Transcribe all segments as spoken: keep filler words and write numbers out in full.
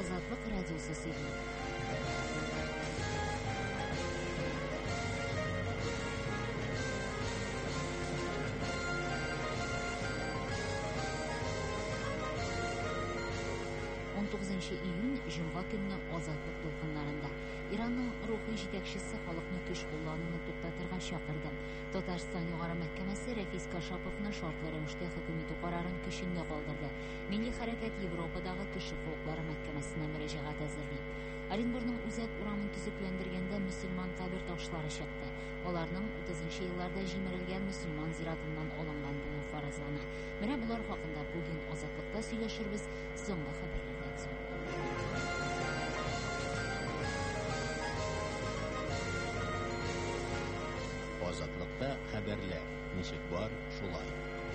Азатлык радиосы сөйли. он тогузунчу июнь Жумга күнү азатлык долкунларында Иранның рухи жетекчиси халыкны күч кулланууну туктатырга чакырды. Татарстан югары мәхкәмәсе Рәфис Кашаповны шартлы рәвештә хөкүмәт карарын көчендә калдырды. Милли хәрәкәт Европадагы кеше хукуклары мәхкәмәсенә мөрәҗәгать әзерли. Оренбургның үзәк урамын төзекләндергәндә мөселман кабер ташлары чыкты. Аларның утызынчы елларда җимерелгән мөселман зиратыннан алынган булуы фаразлана. Менә булар хакында бүген азатлыкта сөйләшербез. Соңгы хәбәрләрдән соң. Азатлыкта хәбәрләр. Ничек бар, шулай.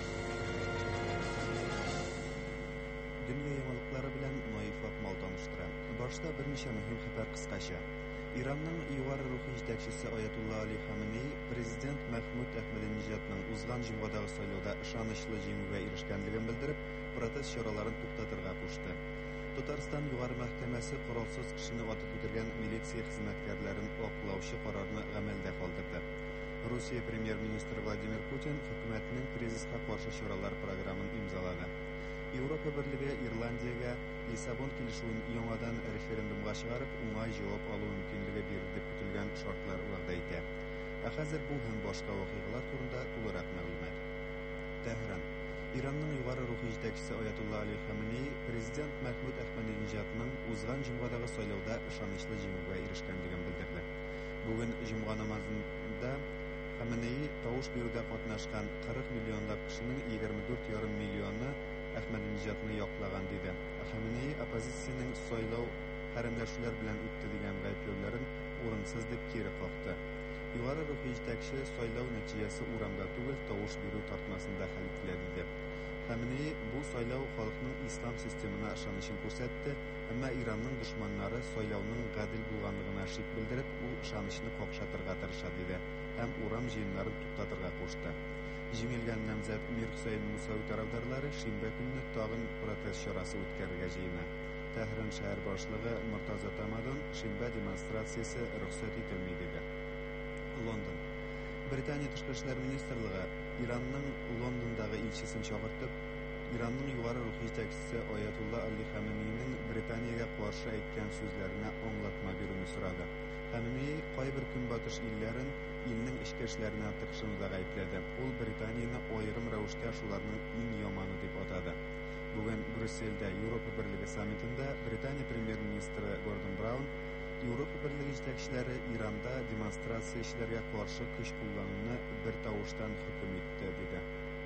Дөнья яңалыклары белән Наиф Акмал таныштыра. Башта берничә мөһим хәбәр кыскача. Иранның югары рухи җитәкчесе Аятулла Али Хаминей президент Мәхмүд Әхмәдинеҗадның узган җомгадагы сайлауда ышанычлы җиңүгә ирешкәнлеген белдереп, протест чараларын туктатырга кушты. Татарстан югары мәхкәмәсе коралсыз кешене атып үтергән милиция хезмәткәрләрен аклаучы карарны гамәлдә калдырды. Русия премьер-министры Владимир Путин хөкүмәтнең кризиска каршы чаралар программын имзалады. Европа Берлеге Ирландиягә Лиссабон килешүен яңадан референдумга чыгарып, уңай җавап алу мөмкинлеге бирде дип көтелгән шартлар вәгъдә итә. Ә хәзер бу һәм башка вакыйгалар турында тулырак мәгълүмат. Тәһран. Иранның югары рухи җитәкчесе Аятулла Али Хаминей президент Мәхмүд Әхмәдинеҗадның узган җомгадагы сайлауда ышанычлы җиңүгә ирешкәнлеген белдерде. Бүген җомга намазында Хаминей тавыш бирүдә катнашкан кырык миллионлап кешенең егерме дүрт ярым миллионы Әхмәдинеҗадны яклаган диде. Хаминей оппозициянең сайлау хәрәмләшүләр белән үтте дигән гаепләүләрен урынсыз дип кире какты. Югары рухи җитәкче сайлау нәтиҗәсе урамда түгел, тавыш бирү тартмасында хәл ителә диде. Хаминей бу сайлау халыкның ислам системына ышанычын күрсәтте, әмма Иранның дошманнары сайлауның гадел булганлыгына шик белдереп, ул ышанычны какшатырга тырыша диде һәм урам җыеннарын туктатырга кушты. Җиңелгән намзәт Мир Хусейн Мусави тарафдарлары шимбә көнне тагын протест чарасы үткәрергә җыена. Тәһран шәһәр башлыгы Муртаза Тамадон шимбә демонстрациясе рөхсәт ителми диде. Лондон. Британия тышкы эшләр министрлыгы Иранның Лондондагы илчесен чакыртып, Иранның югары рухи җитәкчесе Аятулла Али Хаминейның Британиягә каршы әйткән сүзләренә аңлатма бирүне сорады. Хаминей кайбер көнбатыш илләрен илнең эчке эшләренә тырышынуда гаепләде. Ул Британияны аерым рәвештә шуларның иң яманы дип атады. Бүген Брюссельдә Европа Берлеге саммитында Британия премьер-министры Гордон Браун Европа Берлеге җитәкчеләре Иранда демонстрациячеләргә каршы көч куллануны бер тавыштан хөкем итте диде.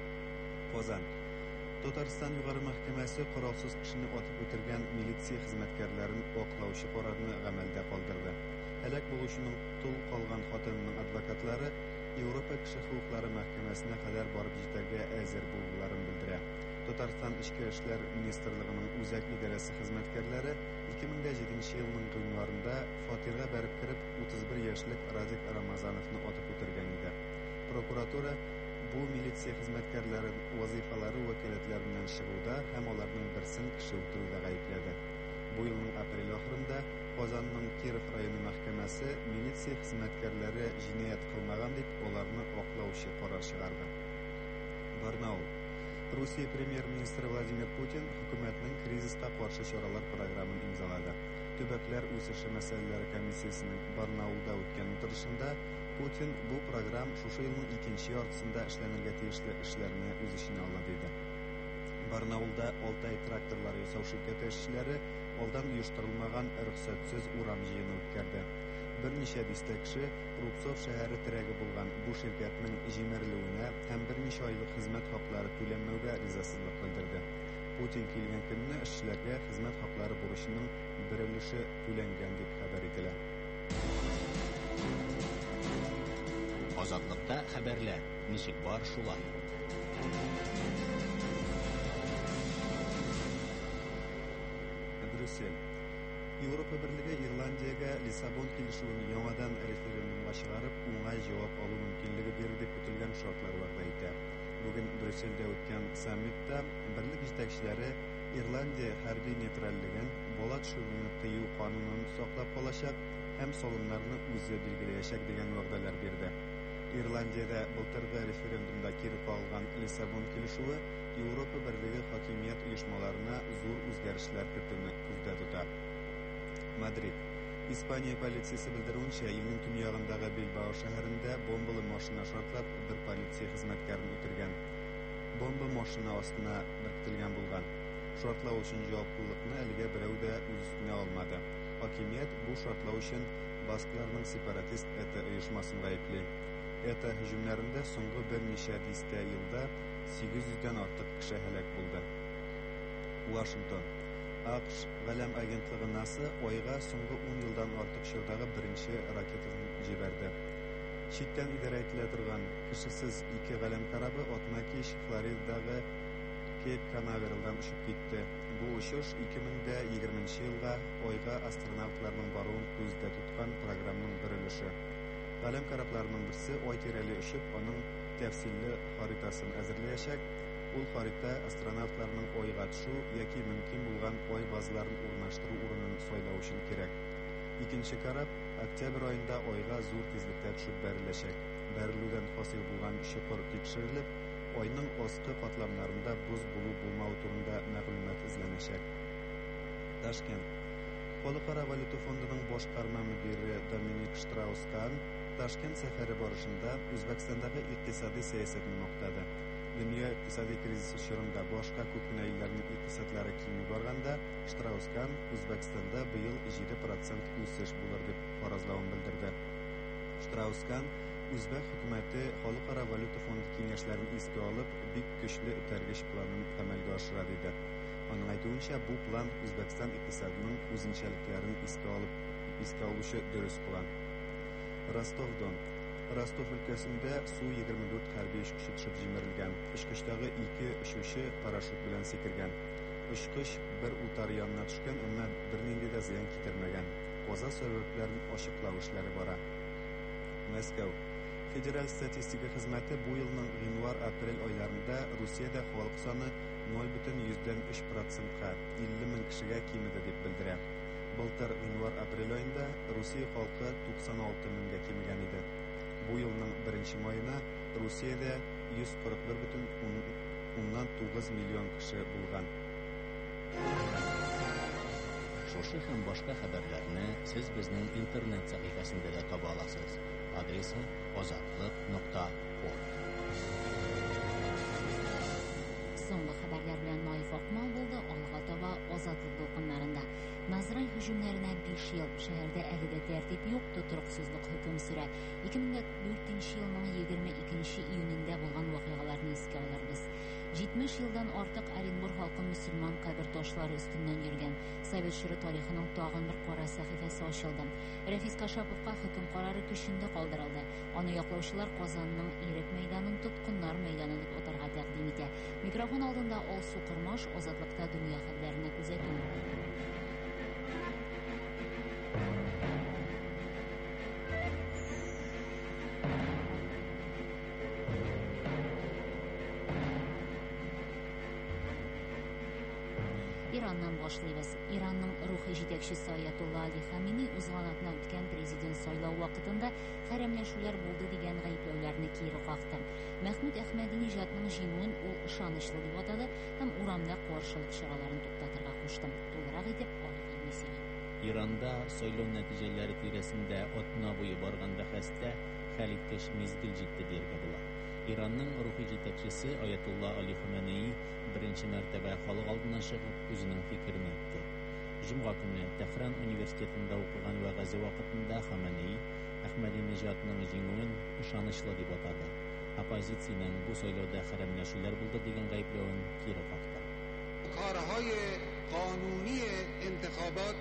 Казан. Татарстан югары мәхкәмәсе коралсыз кешене атып үтергән милиция хезмәткәрләрен аклаучы карарны гамәлдә калдырды. Һәлак булучының тол калган хатынының адвокатлары Европа кеше хукуклары мәхкәмәсенә кадәр барып җитәргә әзер булуларын белдерә. Татарстан Ичке эшләр министрлыгының үзәк идарәсе хезмәткәрләре ике мең җиденче елның гыйнварында фатирга бәреп кереп утыз бер яшьлек Радик Рамазановны атып үтергән иде. Прокуратура бу милиция хезмәткәрләрен вазифалары вәкаләтләреннән чыгуда һәм аларның берсен кеше үтерүдә гаепләде. Бу елның апрель ахырында Казанның Киров районы мәхкәмәсе милиция хезмәткәрләре җинаять кылмаган дип аларны аклаучы карар чыгарды. Барнаул. Русия премьер-министры Владимир Путин хөкүмәтнең кризиска каршы чаралар программын имзалады. Төбәкләр үсеше мәсьәләләре комиссиясенең Барнаулда үткән утырышында Путин бу программ шушы елның икенче яртысында эшләнергә тиешле эшләрне үз иченә ала диде. Барнаулда Алтай тракторлар ясау ширкәте эшчеләре алдан оештырылмаган рөхсәтсез урам җыены үткәрде. Берничә дистә кеше Рубцов шәһәре терәге булган бу ширкәтнең җимерелүенә һәм берничә айлык хезмәт хаклары түләнмәүгә ризасызлык белдерде. Путин килгән көнне эшчеләргә хезмәт хаклары бурычының бер өлеше түләнгән дип хәбәр ителә. Азатлыкта хәбәрләр. Ничек бар, шулай. Брюссель. Европа Берлеге Ирландиягә Лиссабон килешүен яңадан референдумга чыгарып, уңай җавап алу мөмкинлеге бирде дип көтелгән шартлар вәгъдә итә. Бүген Брюссельдә үткән саммитта берлек җитәкчеләре Ирландия хәрби нейтральлеген bola tushurugini qiyu qonunini saqlab qolashak ham solimlarni o'zi belgilashak degan va'dalar berdi. Irlandiyada bultirgi referendumda kiri qolgan Lissabon kelishuvi Yevropa Birligi hokimiyat uyushmalarına zo'r o'zgarishlar kiritishini ko'zda tutadi. Madrid. İspaniya politsiyasi bildirgancha, yilning tunyog'indagi Bilbao shahrida bombali mashina shortlab bir politsiya xizmatkarini o'tirgan. Bomba mashina ostına biriktirilgan bo'lgan. Shortlav uchun javobgarlikni aliga birov da o'z ustiga olmadi. Hokimiyat bu shortlav uchun basklarning separatist ETA uyushmasini aybli. ETA hujumlarında so'nggi bir necha dista yilda sekiz yuzdan ortiq kishi halok bo'ldi. Washington. AQSh G'alam agentligi NASA oyga so'nggi o'n yildan ortiq shurdagi birinchi raketani jiberdi. Chetdan idora etiladigan kishisiz ikki g'alam karabi Otmakish Floridadagi Cape Canaveraldan uchib ketdi. Bu uchish ikki ming yigirmanchi yilga oyga astronavtlarning boruini ko'zda tutgan programmaning bir ulushi. G'alam karablarining birisi oy terali uchib, uning tafsilli xaritasini hazırlayacak. Bu xarita astronavtlarning oyga tushu yoki mumkin bo'lgan oy bazalarini o'rnashtiruv o'rnini so'ylash uchun kerak. Ikkinchi karab oktyabr oyida oyga zo'r tezlikda tushib berilacak. Beriluvdan hosil bo'lgan shuqur tekshirilib, oyning ostki qatlamlarida buz bo'lib bo'lmau turida ma'lumot izlanacak. Toshkent. Xalqaro valyuta fondining boshqarma mudiri Dominik Strauss-Kahn Toshkent safari borishida O'zbekistondagi iqtisodiy siyosatni maqtadi. Dunyo iqtisodiy krizisi shurumda boshqa ko'pgina yillarning iqtisodlari kiyimi borganda, Strauss-Kahn O'zbekistonda bu yil yetti foiz o'sish bo'lar deb farazlovni bildirdi. Strauss-Kahn O'zbek hukumati Xalqaro valyuta fondi kengashlarini esga olib, bek kuchli targ'ish planini amalga oshiradi dedi. Uning aytishicha, bu plan O'zbekiston iqtisodining o'zinchaliklarini esga olib, esga olishi durust plan. Rostovdon. Rostov o'lkasida suv yigirma to'rt harbiy uchqushi tushib jimirilgan. Uchqushdagi ikki uchuvchi parashyut bilan sekirgan. Uchqush bir o'tar yonına tushgan, ammo bir ningida ziyon keltirmagan. Qoza sabablarini oshkor ishlari bora. Moskva. Federal statistika xizmati bu yilning yanvar-aprel oylarida Rossiyada xalq soni nol butun yuzdan uch foizga ellik ming kishiga kemidi deb bildiradi. Bultar yanvar-aprel oyida Rossiya xalqi to'qson olti mingga kemigan edi. Bu yilning birinchi oyida Rossiyada yuz qirq bir butun o'ndan to'qqiz million kishi bo'lgan. Şoşu ham boshqa xabarlarni siz bizning internet sahifasida da topa olasiz. Adresi ozodlik nuqta org. So'nggi xabarlar bilan Noif Oqmon bo'ldi. Olg'a toba ozodlik do'qinlarida Nazray hujumlarına besh yil shaharda agida tartib yo'q, tuturuqsizlik hukm sura. ikki ming to'rtinchi yilning yigirma ikkinchi iyunida bo'lgan voqealarni esga olamiz. yetmish yildan ortiq Orenburg xalqi musulmon qabr toshlari ustidan yurgan Sovet shuri tarixining tog'in bir qora sahifasi ochildi. Rafis Kashapovga hukm qarori kuchida qoldirildi. Uni yoqlovchilar Qozonning Irik maydonini tutqunlar maydoni deb o'targa taqdim etdi. Mikrofon oldida Olsu Qurmosh ozodlikda dunyo xabarlarini kuzatdi. İrandan boshlaymiz. İranning ruhiy yetakchisi Oyatullo Ali Xamenei Uzg'onatda o'tgan prezident saylovi vaqtida haramlashuvlar bo'ldi degan ayblovlarni keri qoqdi. Mahmud Ahmadinejadning jingini u ishonchli deb atadi ham Uramda qarshilik choralarini to'xtatishga qo'shdi. To'g'ri aytib olganmisiz. İranda saylov natijalari tirasida otna bo'yi borganda xasta xalqtish mezgil jiddi derga bo'ladi. İranning ruhiy yetakchisi Oyatullo Ali Xamenei birinchi martaba xalq oldida chiqib o'zining fikrini aytdi. Juma kuni Tehron universitetida o'qigan va g'azi vaqtida Xamenei Ahmadinejadning jingini ishonchli deb atadi. Oppozitsiyaning bu saylovda haramlashuvlar bo'ldi degan ayblovini kiri qoqdi. کارهای قانونی انتخابات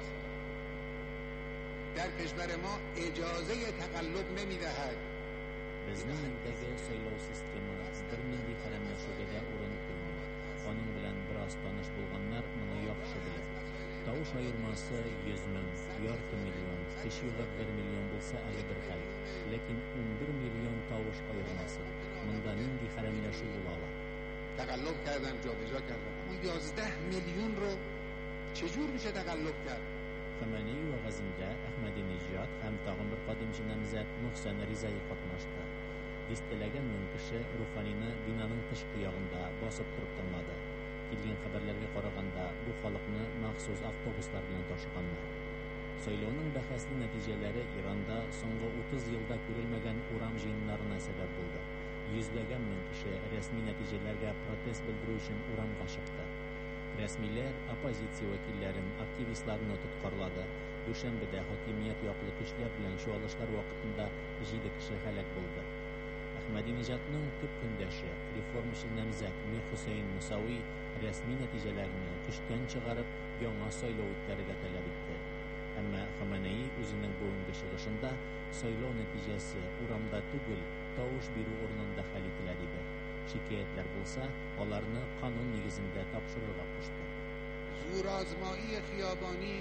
در کشور ما اجازه تقلب نمی‌دهد. Bizning ildagi saylov sistemasi bir milliy haramlashuvga o'rin qo'ymaydi. Onun bilan biroz tanish bo'lganlar buni yaxshi biladi. Tovush ayirmasi yuz ming, yarım million, besh yuz bir million bo'lsa ali bir xil. Lekin o'n bir million tovush ayirmasi bunda nindi haramlashuv bo'la oladi. تقلب کردن، جابجا کردن. اما یازده میلیون رو چجور میشه تقلب کرد؟ Xamenei va G'azinda Ahmadinejad ham tag'in bir qadimchi nomzod Muhsin Rizai qatnashdi. Distalagan ming kishi ruhaniyni binoning tashqi yog'ida bosib turib turmadi. Kelgan xabarlarga qaraganda bu xalqni maxsus avtobuslar bilan tashiganlar. Saylovning bahsli natijalari Ironda so'nggi o'ttiz yilda ko'rilmagan uram jiyinlariga sabab bo'ldi. Yuzlagan ming kishi rasmiy natijalarga protest bildirish uchun uramga chiqdi. Rasmiylar oppozitsiya vakillarini, aktivistlarni tutqarladi. Dushanbada hokimiyat yoqli kuchlar bilan shuolishlar vaqtida yedi kishi halok bo'ldi. Ahmadinejadning ko'p kundoshi reformchi nomzod Mir Husayn Musaviy rasmiy natijalarni kuchdan chiqarib yangi saylov o'tkazishga talab etdi. Ammo Xamenei o'zining bugungi chiqishida saylov natijasi uramda tugul, tovush beru o'rnida hal etiladi dedi. Shikoyatlar bo'lsa, ularni qonun negizida topshirishga qo'shdi. زورآزمایی خیابانی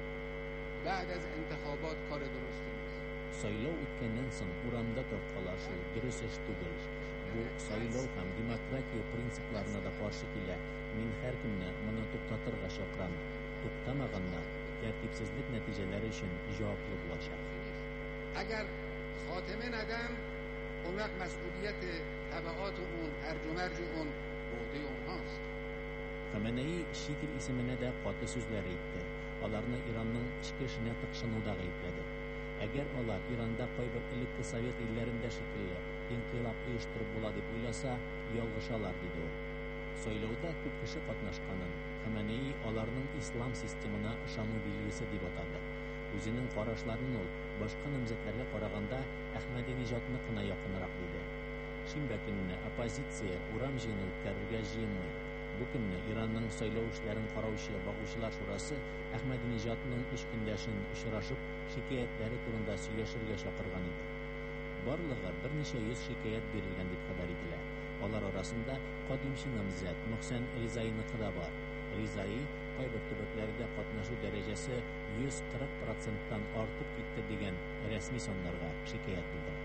بعد از انتخابات کار درستی نیست. Saylov o'tgandan so'ng uramda to'xtalashi durust ish tugul. Bu saylov ham demokratiya prinsiplariga qarshi keladi. Men har kimni buni to'xtatirga chaqiraman. To'xtamaganlar tartibsizlik natijalari uchun javobli bo'ladi. اگر خاتمه ندن اون وقت مسئولیت تبعات اون هرج و مرج اون به عهده اونهاست. Xamenei Shikil ismini de qatı so'zlar aytdi. Ularni Iranning ichki ishini tiqshinuvda aybladi. Agar ular Ironda qo'y bir ilk sovet illarida shekilli inqilob uyushtirib bo'ladi deb o'ylasa, yolg'ishalar dedi u. Saylovda ko'p kishi qatnashganini Xamenei ularning islom sistemina ishonu belgisi deb atadi. O'zining qarashlarini ol boshqa nomzodlarga qaraganda Ahmadinejadni qina yaqinroq dedi. Shinba kunni oppozitsiya uram jiyini o'tkazishga jiyinmaydi. Bu kunni Iranning saylov ishlarini qarovchi Bag'uvchilar shurasi Ahmadinejadning ish kundashin uchrashib, shikoyatlari turida suylashirga chaqirgan edi. Borlig'i bir necha yuz shikoyat berilgan deb xabar edilar. Ular orasida qadimchi nomzod Muhsin Rizai'niki da bor. Rizai Qo'ybir tubatlarida qatnashuv darajasi yuz qirq prosentdan ortib ketdi degan rasmiy sonlarga shikoyat bildirdi.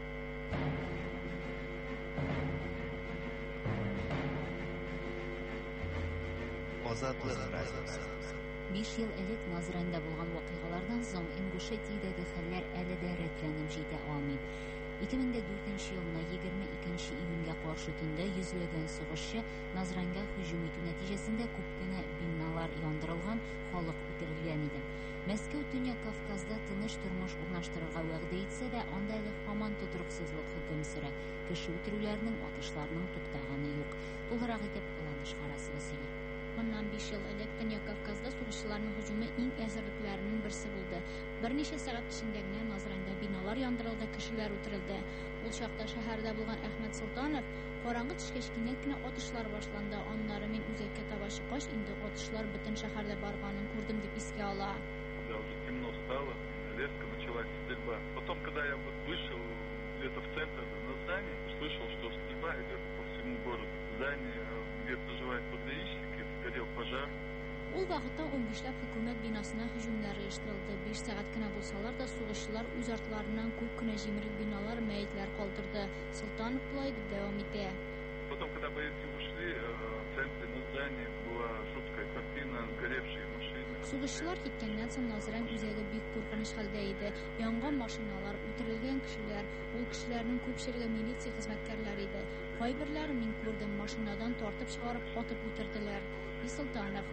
besh yil ilk Nazranda bo'lgan voqealardan so'ng Ingushetiyadagi xallar әле дә рәтләнеп җитә алмый. ikki ming to'rtinchi yilning yigirma ikkinchi iyunga qarshi tunda yuzlagan сугышчы Nazranga hujum etу natijasida ko'pgina binolar yondirilgan, xalq o'tirilgan edi. Moskva Tönyak Kafkazda tinch turmush o'rnashtirishga va'da etsa da, анда әле һаман тотрыксызлык хөкем сүрә. Кеше үтерүләрнең, атышларның туктаганы юк. Тулырак итеп кыланыш карасы Василий. Bundan besh yil ilk Tönyak Kafkazda suğuşçılarning hujumi eng azirliklarining birisi bo'ldi. Bir necha soat ichidagina Nazranda binolar yondirildi, kishilar o'tirildi. Ул chaqda shaharda bo'lgan Ahmad Sultonov qorong'i tushgachgina otishlar boshlandi. Onlari men o'zakka tava chiqosh, endi otishlar butun shaharda borganini ko'rdim deb esga oladi. Когда уже темно стало, резко началась стрельба. Потом, когда я вот вышел где-то в центр на здание, слышал, что стрельба идет по всему городу. Здание, где проживают поддаищики, сгорел пожар. Ул вакытта o'n beshlab hukumat binosына hujumlar uyushtirildi. besh soatgina bo'lsalar da suğuşçılar o'z ortlaridan ko'pgina jimirik binolar, mayitlar qoldirdi. Sultonov булай deb davom etdi. Потом, когда бойцы ушли, в центре на здании была жуткая картина, сгоревшие машины. Suğuşçılar ketgandan so'ng Nazran o'ziga buyuk qo'rqinish holda edi. Yongan mashinalar, o'tirilgan kishilar, u kishilarning ko'pchiligi militsiya xizmatkorlari edi. Qo'ybirlari men ko'rdim, mashinadan tortib chiqarib otib o'tirdilar. Sultonov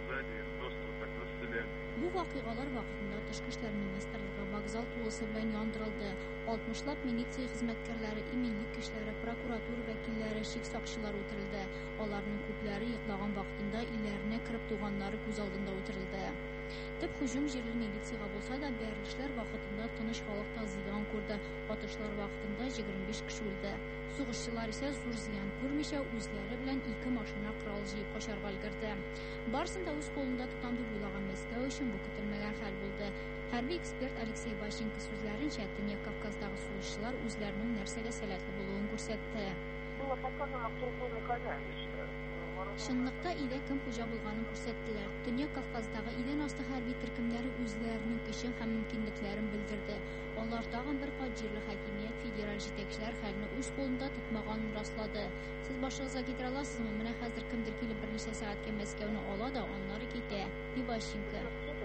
Bu voqealar vaqtida Tashqi ishlar ministrligi vokzal to'g'risi bilan yondirildi. oltmishlab militsiya xizmatkorlari, iminlik kishlari, prokuratura vakillari, shik soqchilar o'tirildi. Ularning ko'plari yiqlagan vaqtida illarni kirib to'g'anlari ko'z oldida o'tirildi. Tip hujum yerli militsiyaga bo'lsa da, berilishlar vaqtida tinch xalqda ziyon ko'rdi. Otishlar vaqtida yigirma besh kishi o'ldi. Suğuşçılar ise zo'r ziyon ko'rmisha o'zlari bilan ikki mashina qurol yeb qo'sharga ulgurdi. Barsida o'z qo'lida tutan deb o'ylagan Moskva uchun bu kutilmagan hal bo'ldi. Harbiy ekspert Aleksey Bashenko so'zlarincha, Tönyak Kafkazdagi suğuşçılar o'zlarining narsaga salatli bo'lganini ko'rsatdi. Было показано, кто кроме коня, я считаю. Шынлыкта илдә кем хуҗа булганын күрсәттеләр. Төньяк Кавказдагы идән асты хәрби төркемнәре үзләренең көчен һәм мөмкинлекләрен белдерде. Алар тагын бер кат җирле хакимият, федераль җитәкчеләр хәлне үз кулында тотмаганын раслады. Сез башыгызга китерә аласызмы? Менә хәзер кемдер килеп берничә сәгатькә Мәскәүне ала да, аннары китә. Иващенко.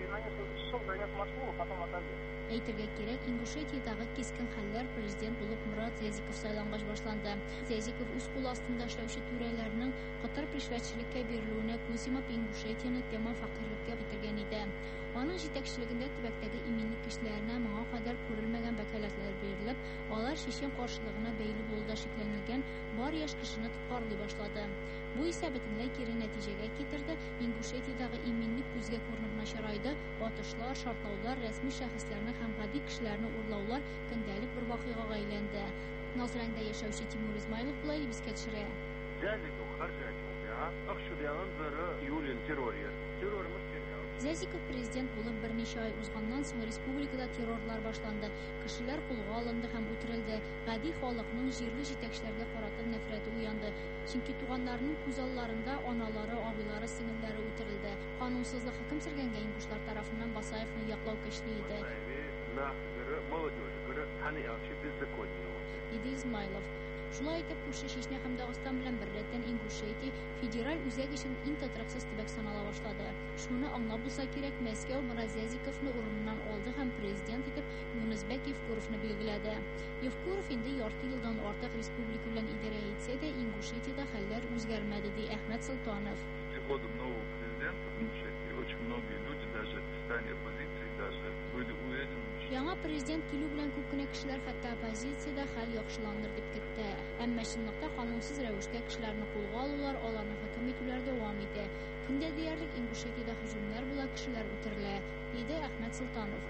Әйтергә кирәк, Ингушетиядагы кискен хәлләр президент булып Мурат Зязиков сайлангач башланды. Зязиков үз кул астында эшләүче түрәләрнең Катар пришвәтчелеккә бирелүенә күз йомып Ингушетияны тәмам фәкыйрьлеккә битергән иде. Аның җитәкчелегендә төбәктәге иминлек кешеләренә моңа кадәр күрелмәгән вәкаләтләр бирелеп, алар чечен каршылыгына бәйле булуда шикләнелгән бар яшь кешене тоткарлый башлады. Бу исә бөтенләй кире нәтиҗәгә китерде. Ингушетиядагы иминлек күзгә күренеп начарайды. Атышлар, шартлаулар, рәсми шәхесләрне һәм гади кешеләрне урлаулар көндәлек бер вакыйгага әйләнде. Назрәндә яшәүче Тимур Измайлов булай дип искә төшерә. Зязиков президент булып берничә ай узганнан соң республикада террорлар башланды. Кешеләр кулга алынды һәм үтерелде. Гади халыкның җирле җитәкчеләргә карата нәфрәте уянды. Чөнки туганнарының күз алларында аналары, абыйлары, сеңелләре үтерелде. Канунсызлык хөкем сөргәнгә ингушлар тарафыннан Басаевны яклау көчле иде. Диде Измайлов. Шулай итеп, күрше Чечня һәм Дагыстан белән беррәттән Ингушетия федераль үзәк өчен иң тотрыксыз төбәк санала башлады. Шуны аңлап булса кирәк, Мәскәү Мурат Зязиковны урыныннан алды һәм президент итеп Юнусбек Евкуровны билгеләде. Евкуров инде ярты елдан артык республика белән идарә итсә дә, Ингушетиядә хәлләр үзгәрмәде, ди Әхмәт Солтанов. Приходом нового президента в Ингушетии очень многие люди, даже в стане оппозиции, даже были уверены. Яңа президент килү белән күп кенә кешеләр хәтта оппозициядә хәл яхшыланыр дип көтте. Әмма чынлыкта канунсыз рәвештә кешеләрне кулга алулар, аларны хөкем итүләр дәвам итә. Көндә диярлек Ингушетиядә һөҗүмнәр була, кешеләр үтерелә, диде Әхмәт Солтанов.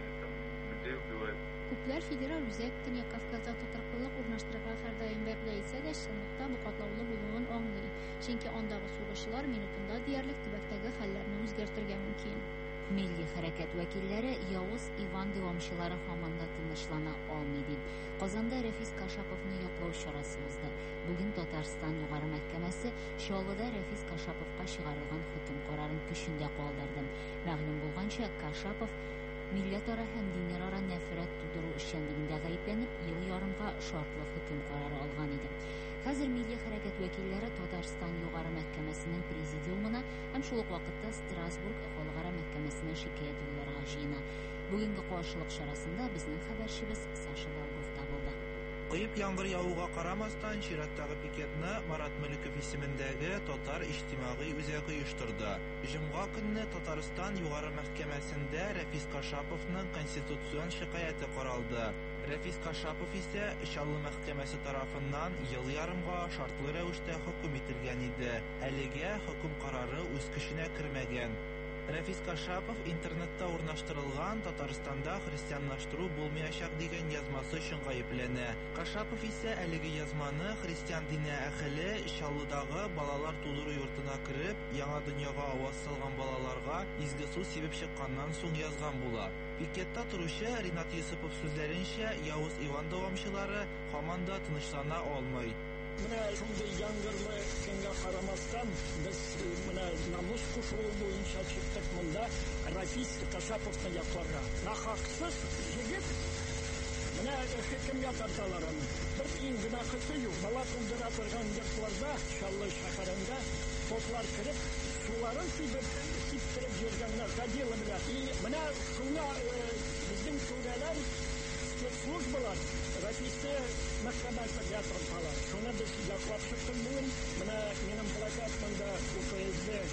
Күпләр федераль үзәк Төньяк Кавказда тотрыклылык урнаштырырга һәрдаим вәгъдә итсә дә, чынлыкта бу катлаулы булуын аңлый. Чөнки андагы сугышлар минутында диярлек төбәктәге хәлләрне үзгәртергә мөмкин. Милли хәрәкәт вәкилләре Явыз Иван дәвамчылары һаман да тынычлана алмый дип, Казанда Рәфис Кашаповны яклау чарасы узды. Бүген Татарстан югары мәхкәмәсе Чаллыда Рәфис Кашаповка чыгарылган хөкем карарын көчендә калдырды. Мәгълүм булганча, Кашапов милләтара һәм динара нәфрәт тудыру эшчәнлегендә гаепләнеп, ел ярымга шартлы хөкем карары алган иде. Хәзер милли хәрәкәт вәкилләре Татарстан югары мәхкәмәсенең президиумына һәм шул ук вакытта Страсбург халыкара мәхкәмәсенә шикаят юлларга җыена. Бүгенге каршылык чарасында безнең хәбәрчебез Саша Долгов та булды. Кыйып яңгыр явуга карамастан, чираттагы пикетны Марат Мөлеков исемендәге Татар иҗтимагый үзәге оештырды. Җомга көнне Татарстан югары мәхкәмәсендә Рәфис Кашаповның конституцион шикаяты каралды. Рәфис Кашапов исә Чаллы мәхкәмәсе тарафыннан ел ярымга шартлы рәвештә хөкем ителгән иде. Әлегә хөкем карары үз көченә кермәгән. Рәфис Кашапов интернетта урнаштырылган Татарстанда христианлаштыру булмаячак дигән язмасы өчен гаепләнә. Кашапов исә әлеге язманы христиан дине әһеле Чаллыдагы балалар тудыру йортына кереп, яңа дөньяга аваз салган балаларга изге су сибеп чыкканнан соң язган була. Пикетта торучы Ринат Йосипов сүзләренчә, Явыз Иван дәвамчылары һаман да тынычлана алмый. Менә шундый яңгырлы көнгә карамастан, без менә намус кушуы буенча чыктык монда Рәфис Кашаповны якларга. Нахаксыз җигеп менә хөкемгә тарталар аны. Бер иң генә кысы юк. Бала туldыра торган йортларда, Чаллы шәһәрендә топлар кереп, суларын сибеп, сиптереп йөргәннәр гадилы белән. И менә шуңа безнең түрәләр службалар Рәфисне мәхкәмәсенә тарталар. Шуны без яклап чыктык бүген. Менә минем плакат монда УКСБ,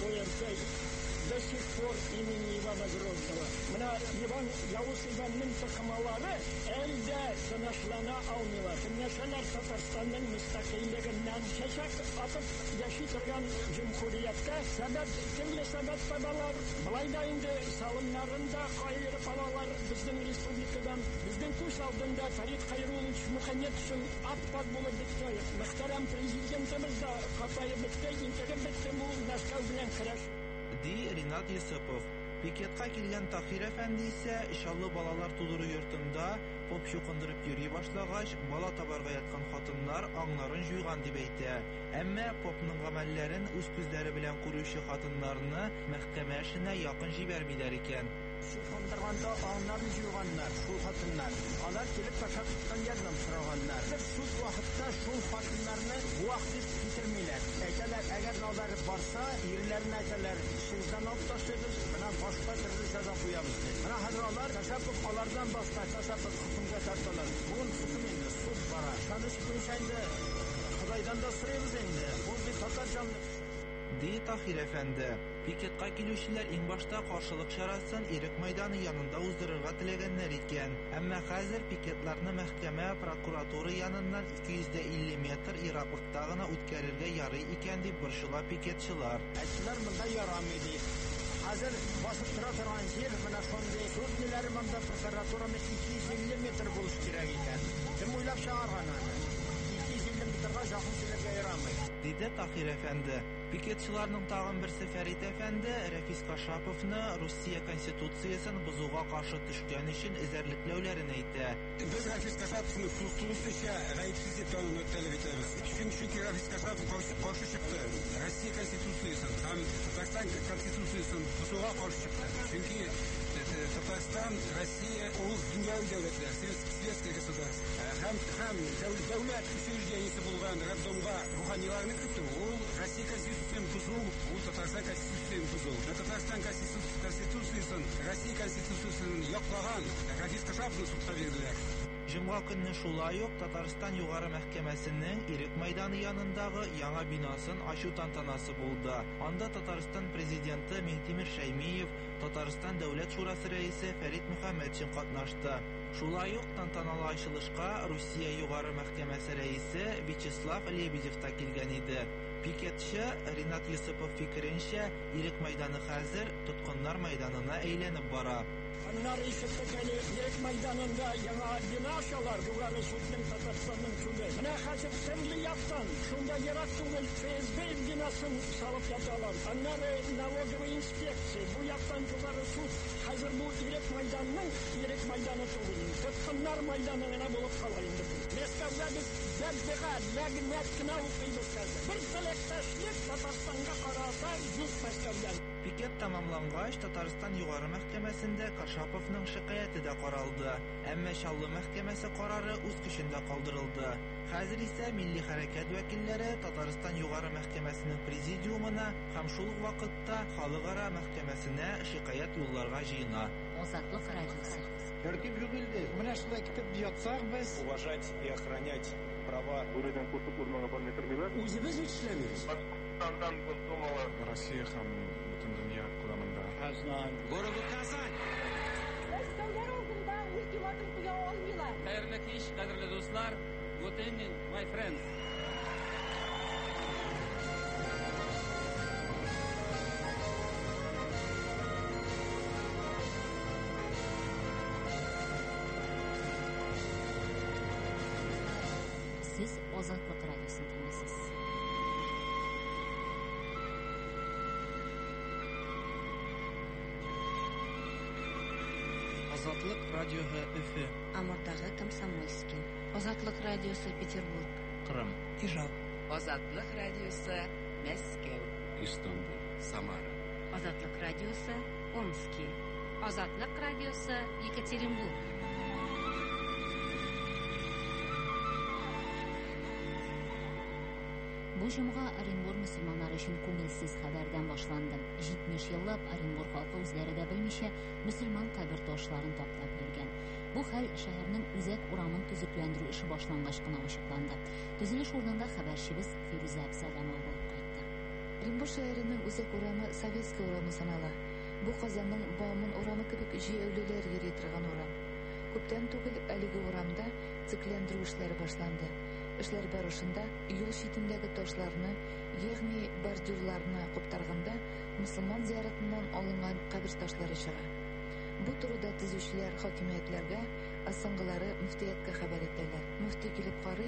ОРТ до сих пор имени Ивана Грозного. Менә Иван Явыз Иванның токымалары әлдә тынычлана алмыйлар. Көннәшәләр Татарстанның мөстәкыйльлегеннән чәчәк атып яши торган җумһурияткә сәбәп төрле сәбәп табалар. Болай да инде салымнарында кайырып алалар безнең республикадан. Безнең күз алдында Фарид Хәйруллович Мөхәммәд өчен ат-пат булып бетте. Мөхтәрәм президентыбыз да катайып бетте, интегеп бетте бу Мәскәү белән көрәш. Ди Ринат Йосипов. Пикетка килгән Тахир әфәнде исә ишаллы балалар тудыру йортында поп чукындырып йөри башлагач, бала табарга яткан хатыннар аңнарын җуйган дип әйтә. Әмма попның гамәлләрен үз күзләре белән күрүче хатыннарны мәхкәмә эшенә якын җибәрмиләр икән. Şu kondırganda ağlarını yığanlar, şu hatınlar. Alar gelip kaçaklıktan yardım sıraganlar. Şu vakitte şu hatınlarını bu vakit bitirmeyler. Egeler, eğer nalar varsa, yerlerin egeler sizden alıp taşırız. Buna başka türlü ceza koyamız. Buna hadralar, kaçaklık alardan başka kaçaklık hükümge tartalar. Bunun hükümünde suç var. Şanış günşende, Xudaydan da sırayımız indi. Bu bir tatar canlı. Ди Тахир әфәнде. Пикетка килүчеләр иң башта каршылык чарасын Ирек мәйданы янында уздырырга теләгәннәр икән. Әмма хәзер пикетларны мәхкәмә, прокуратура яныннан ике йөз илле метр ераклыкта гына үткәрергә ярый икән дип борчыла пикетчылар. Әйтсәләр, монда ярамый ди. Хәзер басып тора торган җир менә шундый. Судниләр монда прокуратураны ике йөз илле метр булыш кирәк икән. Кем уйлап чыгарган аны? ике йөз илле метрга якын килергә ярамый. Диде Тахир әфәнде. Пикетчыларның тагын берсе Фәрит әфәнде Рәфис Кашаповны Русия конституциясын бузуга каршы төшкән өчен эзәрлекләүләрен әйтә. Без Рәфис Кашаповны тулысынча гаепсез дип танып таләп итәбез. Чөнки Рәфис Кашапов каршы чыкты. Россия конституциясын һәм Татарстан конституциясын бузуга каршы чыкты. Чөнки Татарстан, Россия ул дөньяви дәүләтләр, советское государство. Һәм һәм дәүләт учреждениесе булган Роддомга руханиларны кертү, ул Россия конституциясын бузу, ул Татарстан конституциясын бузу. Татарстан конституциясын, Россия конституциясын яклаган Рәфис Кашаповны судка бирделәр. Җомга көнне шулай ук Татарстан югары мәхкәмәсенең Ирек мәйданы янындагы яңа бинасын ачу тантанасы булды. Анда Татарстан президенты Миңтимер Шәймиев, Татарстан дәүләт шурасы рәисе Фәрит Мөхәммәтшин катнашты. Шулай ук тантаналы ачылышка Русия югары мәхкәмәсе рәисе Вячеслав Лебедев та килгән иде. Пикетче Ринат Лисыпов фикеренчә, Ирек мәйданы хәзер тоткыннар мәйданына әйләнеп бара. Onlar işittik eli Yek Meydanı'nda yana bina açıyorlar. Yukarı Süt'ün Tatarstan'ın külü. Buna kaçıp sırlı yaptan. Şunda yarattığın F S B binasını salıp yatılar. Onlar Nalogovi inspeksiya. Bu yaptan yukarı Süt. Hazır bu Yek Meydanı'nın Yek Meydanı tuğulun. Tıtkınlar Meydanı'na bulup kalayındı bu. Meskavda biz derdiğe lagnet kına okuyuz kaldı. Bir selektaşlık Tatarstan'a karata yüz meskavdan. Пикет тамамлангач, Татарстан югары мәхкәмәсендә Кашаповның шикаяте дә каралды. Әмма Чаллы мәхкәмәсе карары үз көчендә калдырылды. Хәзер исә милли хәрәкәт вәкилләре Татарстан югары мәхкәмәсенең президиумына һәм шул ук вакытта халыкара мәхкәмәсенә шикаят юлларга җыена. Азатлык радиосы. Тәртип юк инде. Менә шулай китеп ятсак без Уважать и охранять права. Бүредән куркып урманга бармый тормыйлар. үзебез эшләмибез. Пакистандан думала Россия һәм бөтен дөнья күләмендә. Городу Казань. Мәскәүләр алдында ультиматум куя алмыйлар. Хәерле кич, кадерле дуслар. Good evening, my friends. Siz Азатлык радиосын тыңлыйсыз. Азатлык радиоһы Өфе. Амурдагы Комсомольский. Азатлык радиосы Петербург. Кырым. Ижау. Азатлык радиосы Мәскәү. Истанбул. Самара. Азатлык радиосы Омский. Азатлык радиосы Екатеринбург. Бу җомга Оренбур мөселманнары өчен күңелсез хәбәрдән башланды. җитмеш еллап Оренбур халкы үзләре дә белмичә мөселман кабер ташларын таптап йөргән. Бу хәл шәһәрнең үзәк урамын төзекләндерү эше башлангач кына ачыкланды. Төзелеш урынында хәбәрчебез Фируза Абсаламова булып кайтты. Оренбур шәһәренең үзәк урамы Советский урамы санала. Бу Казанның Бауман урамы кебек җыелулар йөри торган урам. Күптән түгел әлеге урамда цикләндерү эшләре башланды. Эшләр барышында юл читендәге ташларны, ягъни бордюрларны куптарганда мөселман зиярәтеннән алынган кабер ташлары чыга. Бу турыда төзүчеләр хакимиятләргә, асыңгылары мөфтияткә хәбәр итәләр. Мөфти килеп карый һәм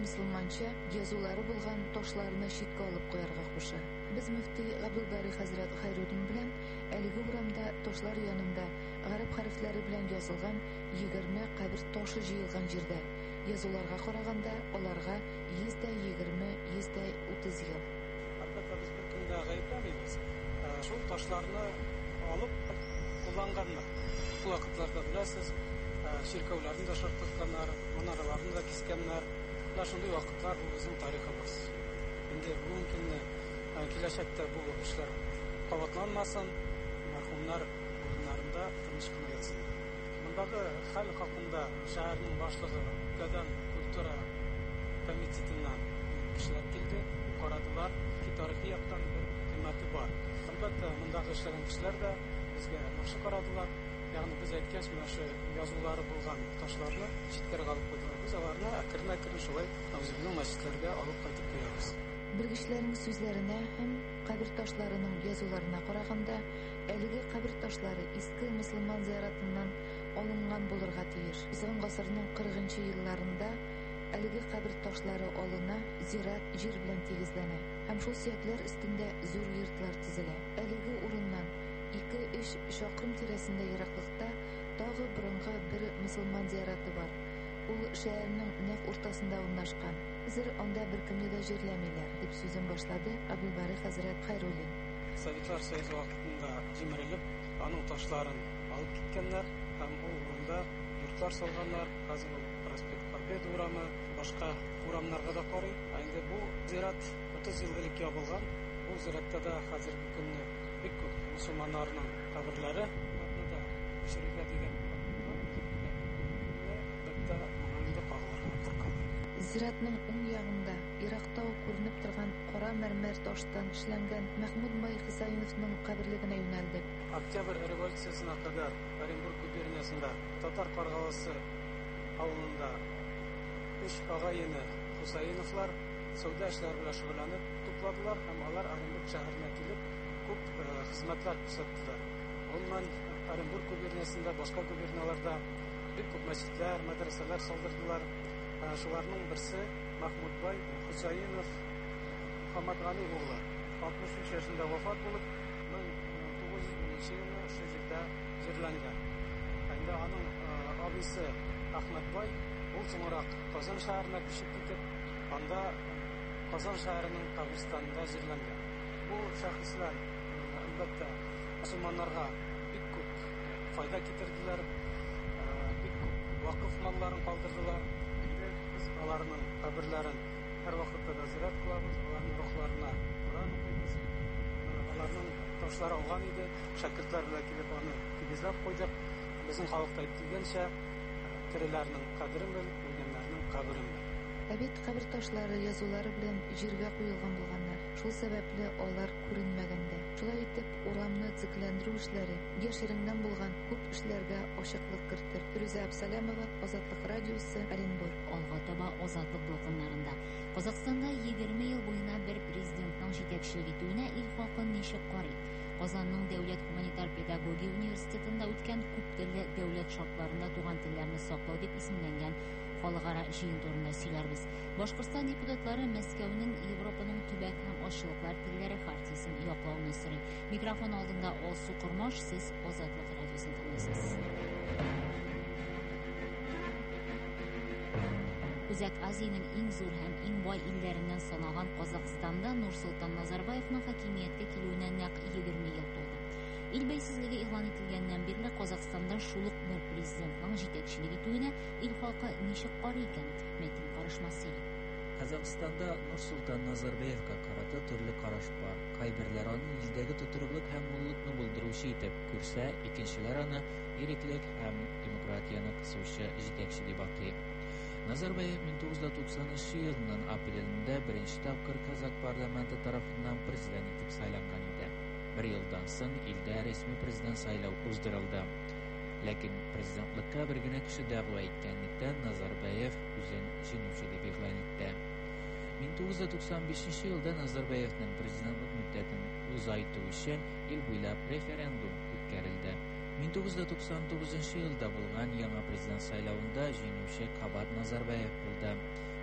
мусулманча язулары булган ташларны читкә алып куярга куша. Без мөфти Габдулбари хәзрәт Хайруллин белән әлеге урамда ташлар янында гарәп хәрефләре белән язылган егерме кабер ташы җыелган җирдә язуларга караганда аларга йөз дә егерме, йөз дә утыз ел. Әлбәттә без бер кемдә гаепләмибез. Шул ташларны алып кулланганнар. Бу вакытларда беләсез, şirkevlerini de şartlıklanlar, manaralarını da kiskemler. Bunlar şunday vakıtlar bu bizim tarihimiz. Şimdi bugün kileşekte bu işler kavatlanmasın, merhumlar bunlarında tanışkına yatsın. Bundaki hal hakkında şehrin başlığı Gadan Kultura Komitetinden kişiler geldi, karadılar ki tarihi yaktan bir kıymeti var. Elbette bundaki işleyen kişiler de bizge nakşı karadılar. Yani biz aytkan mana shu yozuvlari bo'lgan toshlarni chetga olib qo'ydilar. Biz ularni akirma-akir shulay o'zimizning masjidlarga olib qaytib qo'yamiz. Bilgichlarning so'zlarinə həm qabr taşlarının yazılarına qaraganda, әлеге qabr taşları eski musulmon ziyoratından alıngan bulurğa tiyir. Uzun qasırның qirqinchi yıllarında әлеге qabr taşları alına, ziyorat yer bilan tegizlənə. Həm şol suyaklar üstündə zor yurtlar tizilə. Әлеге урыннан ikki uch şaqırım tirəsində yiraklıqda dağı burunğa bir musulmon ziyarati var. Ул şəhərinin naq ortasında ornaşqan. Zir onda bir kimni də yerləməylər, deb sözün başladı Abdulbari Hazret Hayrullin. Sovetlar Soyuzu vaqtında cimirilib, anın taşların alıp gitkenler, hem o uğrunda yurtlar salganlar, hazır ol Prospekt Parpet uğramı, başka uğramlarga da qarый. Endi bu ziyarat otuz yılgılık yapılgan. Bu ziyaratta da hazırki günni pek көп musulmanlarının kabirleri da şerifler degan hatta manında qağlarga qurqan. Ziratның уң ягында Иракта күренеп торган кара мәрмәр таштан эшләнгән Мәхмүд бай Хисаиновның каберлегенә юнәлдек. Октябрь революциясына кадәр Оренбург губерниясында Татар Каргаласы авылында үч агайыны Хусаиновлар сауда эшләре белән шөгыльләнеп тупладылар һәм алар Оренбург шәһәренә килеп күп хезмәтләр күрсәттеләр. Оннан Оренбург губерниясында, башка губернияларда бик күп мәчетләр, мәдрәсәләр салдырдылар. Шуларның берсе Мәхмүд бай Хусаинов Мөхәммәдгали углы. алтмыш өч яшендә вафат булып, мең тугыз йөз унынчы елда шу җирдә җирләнгән. Инде аның абыйсы Әхмәт бай ул соңрак Казан шәһәренә күчеп китеп, анда Казан шәһәренең каберстанында җирләнгән. Bu şahıslar elbette Müslümanlara bik küp fayda getirdiler, bik küp vakıf mallarını kaldırdılar. Şimdi biz onların kabirlerin her vakitte de ziyaret kılıyoruz, onların ruhlarına Kur'an okuyuz. Onların taşları olgan idi, şakirtler bile gelip onu temizlep koyduk. Bizim halkta ettiğince tirilerinin kadrini bil, ölgenlerinin kabrini bil. Әбит кабер ташлары язулары белән җиргә куелган булганнар. Шул сәбәпле алар күренмәгәндә. Шулай итеп, урамны цикләндерү эшләре яшереңдән булган күп эшләргә ачыклык кертер. Фирүзә Абсалямова, Азатлык радиосы, Оренбург. Алга таба Азатлык дулкыннарында. Казакстанда егерме ел буена бер президентның җитәкчелек итүенә ил халкы ничек карый? Казанның Дәүләт гуманитар педагогия университетында үткән күп телле дәүләт шартларында туган телләрне саклау дип исемләнгән халыкара җыен турында сөйләрбез. Башкортстан депутатлары Мәскәүнең Европаның төбәк һәм ашлыклар телләре хартиясын яклауны сорый. Микрофон алдында Алсу Кормаш, сез Азатлык радиосын тыңлыйсыз. Үзәк Азиянең иң зур һәм иң бай илләреннән санаган Казакстанда Нурсултан Назарбаевның хакимияткә килүенә нәкъ егерме ел тулды. Ил бәйсезлеге игълан ителгәннән бирле Казакстанда шулык бер президентның җитәкчелек итүенә ил халкы ничек карый икән? Мәйтин карашмасы. Казакстанда Нурсултан Назарбаевка карата төрле караш бар. Кайберләр аны илдәге тотрыклык һәм муллыкны булдыручы итеп күрсә, икенчеләр аны иреклек һәм демократияны кысучы җитәкче дип атый. Назарбаев мең тугыз йөз туксанынчы елның апрелендә беренче тапкыр Казак парламенты тарафыннан президент итеп сайланган иде. Bir yıldan soң илдә рәсми президент сайлау уздырылды. Ләкин президентлыкка бер генә кеше дәгъва иткәнлектән Назарбаев үзен җиңүче дип игълан итте. мең тугыз йөз туксан бишенче елда Назарбаевның президентлык мөддәтен узайту өчен ил буйлап референдум үткәрелде. мең тугыз йөз туксан тугызынчы елда булган яңа президент сайлауында җиңүче Кабат Назарбаев булды.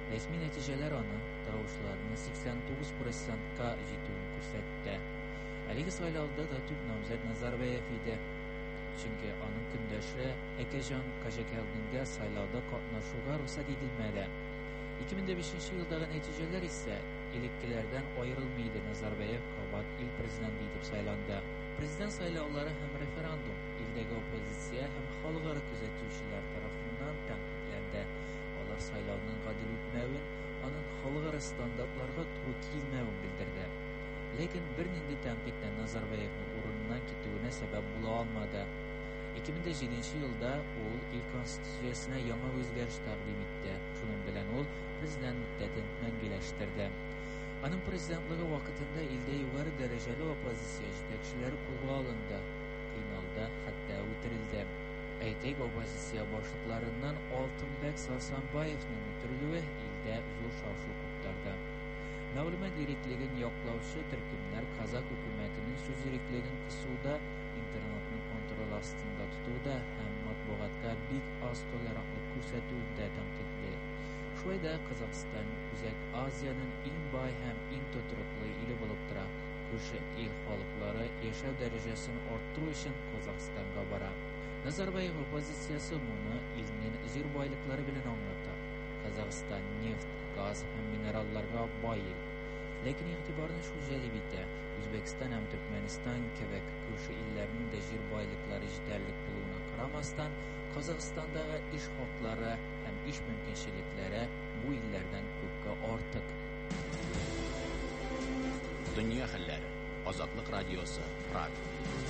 Resmi netijeler аны тавышларның сиксән тугыз процентка җитүен күрсәтте. Әлеге сайлауда да төп намзәт Назарбаев иде. Чөнки аның көндәше Әкәҗан Кәҗәкәлдингә сайлауда катнашуга рөхсәт ителмәде. ике мең бишенче елдагы нәтиҗәләр исә элеккеләрдән аерылмый иде. Назарбаев кабат ил президенты итеп сайланды. Президент сайлаулары һәм референдум илдәге оппозиция һәм халыкара күзәтүчеләр тарафыннан тәнкыйтьләнде. Алар сайлауның гадел үтмәвен, аның халыкара стандартларга туры килмәвен белдерде. Ләкин бернинди тәнкыйтьтән Назарбаевның урыныннан китүенә сәбәп була алмады. ике мең җиденче елда ул ил конституциясенә яңа үзгәреш тәкъдим итте. Шуның белән ул президент мөддәтен мәңгеләштерде. Аның президентлыгы вакытында илдә югары дәрәҗәле оппозиция җитәкчеләре кулга алынды. Кыйналда, хәтта үтерелде. Әйтик, оппозиция башлыкларыннан Алтынбәк Сарсанбаевның үтерелүе илдә зур шау-шу куптарды. Мәгълүмат иреклеген яклаучы төркемнәр казак хөкүмәтенең сүз иреклеген кысуда, интернетның контроль астында тотуда һәм матбугатка бик аз толерантлык күрсәтүдә тәнкыйтьле. Шулай да Казакстан Үзәк Азияның иң бай һәм иң тотрыклы иле булып тора. Күрше ил халыклары яшәү дәрәҗәсен арттыру өчен Казакстанга бара. Назарбаев оппозициясы моны илнең җир байлыклары белән аңлата. Казакстан нефть, газ һәм минералларга бай ил. Ләкин игътибарны шул җәлеп итә. Үзбәкстан һәм Төркмәнстан кебек күрше илләрнең дә җир байлыклары җитәрлек булуына карамастан, Казакстандагы иш хаклары һәм иш мөмкинчелекләре бу илләрдән күпкә артык. Дөнья хәлләре. Азатлык радиосы. Прага.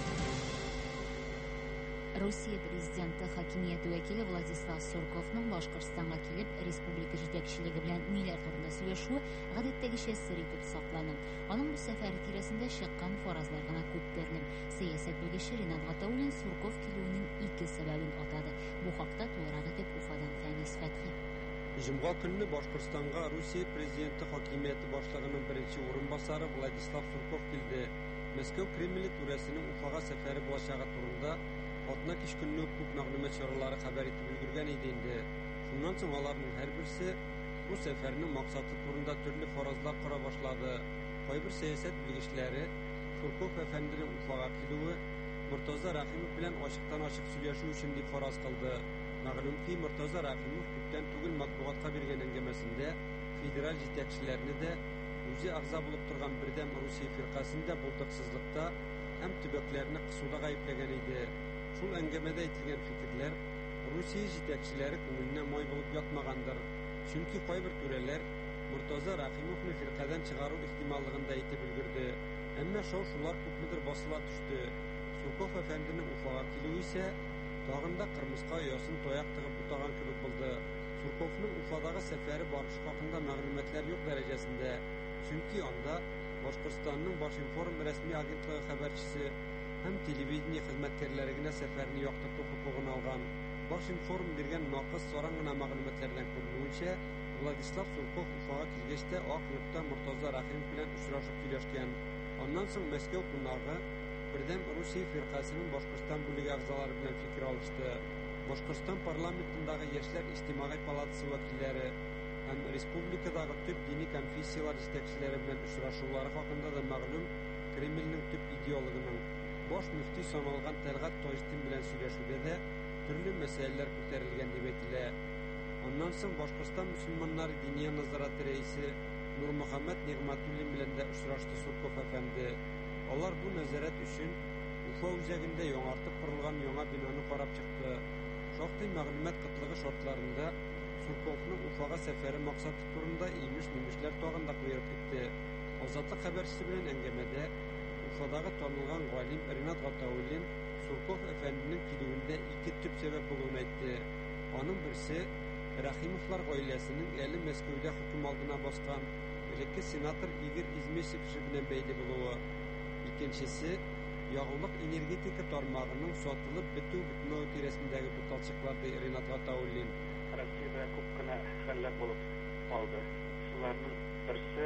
Россия президенты хакимияте вәкиле Владислав Сурковның Башкортстанга килеп, республика җитәкчелеге белән ниләр турында сөйләшүе гадәттәгечә сер итеп саклана. Аның бу сәфәре тирәсендә чыккан фаразлар гына күптәрлек. Сәясәт белгече Ринат Гатауллин Сурков килүенең ике сәбәбен атады. Бу хакта тулырак итеп Уфадан Фәнис Фәтхи. Җомга көнне Башкортстанга Россия президенты хакимияте башлыгының беренче урынбасары Владислав Сурков килде. Мәскәү Кремле түрәсенең Уфага сәфәре булачагы турында атна кич көнне күп мәгълүмат чаралары хәбәр итеп өлгергән иде инде. Шуннан соң аларның һәрберсе бу сәфәрнең максаты турында төрле фаразлар кора башлады. Кайбер сәясәт белгечләре Сурков әфәнденең Уфага килүе Муртаза Рахимов белән ачыктан-ачык сөйләшү өчен дип фараз кылды. Мәгълүм ки, Муртаза Рахимов күптән түгел матбугатка биргән әңгәмәсендә федераль җитәкчеләрне дә үзе агза булып торган Бердәм Русия фиркасында булдыксызлыкта һәм төбәкләрне кысуда гаепләгән иде. Шул әңгәмәдә әйтелгән фикерләр Русия җитәкчеләре күңеленә май булып ятмагандыр. Чөнки кайбер түрәләр Муртаза Рахимовны фиркадан чыгару ихтималлыгын да әйтеп өлгерде. Әмма шау-шулар күпмедер басыла төште. Сурков әфәнденең Уфага килүе исә тагын да кырмыска оясын тояк тыгып бутаган кебек булды. Сурковның Уфадагы сәфәре барышы хакында мәгълүматлар юк дәрәҗәсендә. Чөнки анда Башкортстанның Башинформ рәсми агентлыгы хәбәрчесе һәм телевидение хезмәткәрләре генә сәфәрне яктырту хукугын алган. Башинформ биргән накыс саран гына мәгълүматлардан күренүенчә, Владислав Сурков Уфага килгәч тә Ак йортта Муртаза Рахимов белән очрашып сөйләшкән. Аннан соң Мәскәү кунагы Бердәм Русия фиркасының Башкортстан бүлеге әгъзалары белән фикер алышты. Башкортстан парламентындагы Яшьләр иҗтимагый палатасы вәкилләре һәм республикадагы төп дини конфессиялар җитәкчеләре белән очрашулары хакында да мәгълүм Кремльнең төп идеологының баш мөфти саналган Тәлгат Таҗетдин белән сөйләшүдә дә төрле мәсьәләләр күтәрелгән дип әйтелә. Аннан соң Башкортстан мөселманнары диния назараты рәисе Нурмөхәммәд Нигъмәтуллин белән дә очрашты Сурков әфәнде. Алар бу назарат өчен Уфа үзәгендә яңартып корылган яңа бинаны карап чыкты. Шактый мәгълүмат кытлыгы шартларында Сурковның Уфага сәфәре максаты турында имеш-мимешләр тагын да куерып китте. Азатлык хәбәрчесе белән әңгәмәдә Уфадагы танылган галим Ринат Гатауллин Сурков әфәнденең килүендә ике төп сәбәп булуын әйтте. Аның берсе Рахимовлар гаиләсенең әле Мәскәүдә хөкем алдына баскан элекке сенатор Игорь Измесов белән бәйле булуы. Икенчесе ягулык энергетика тармагының сатылып бетү бетмәү тирәсендәге буталчыклар ди Ринат Гатауллин. Россиядә күп кенә хәлләр булып алды. Шуларның берсе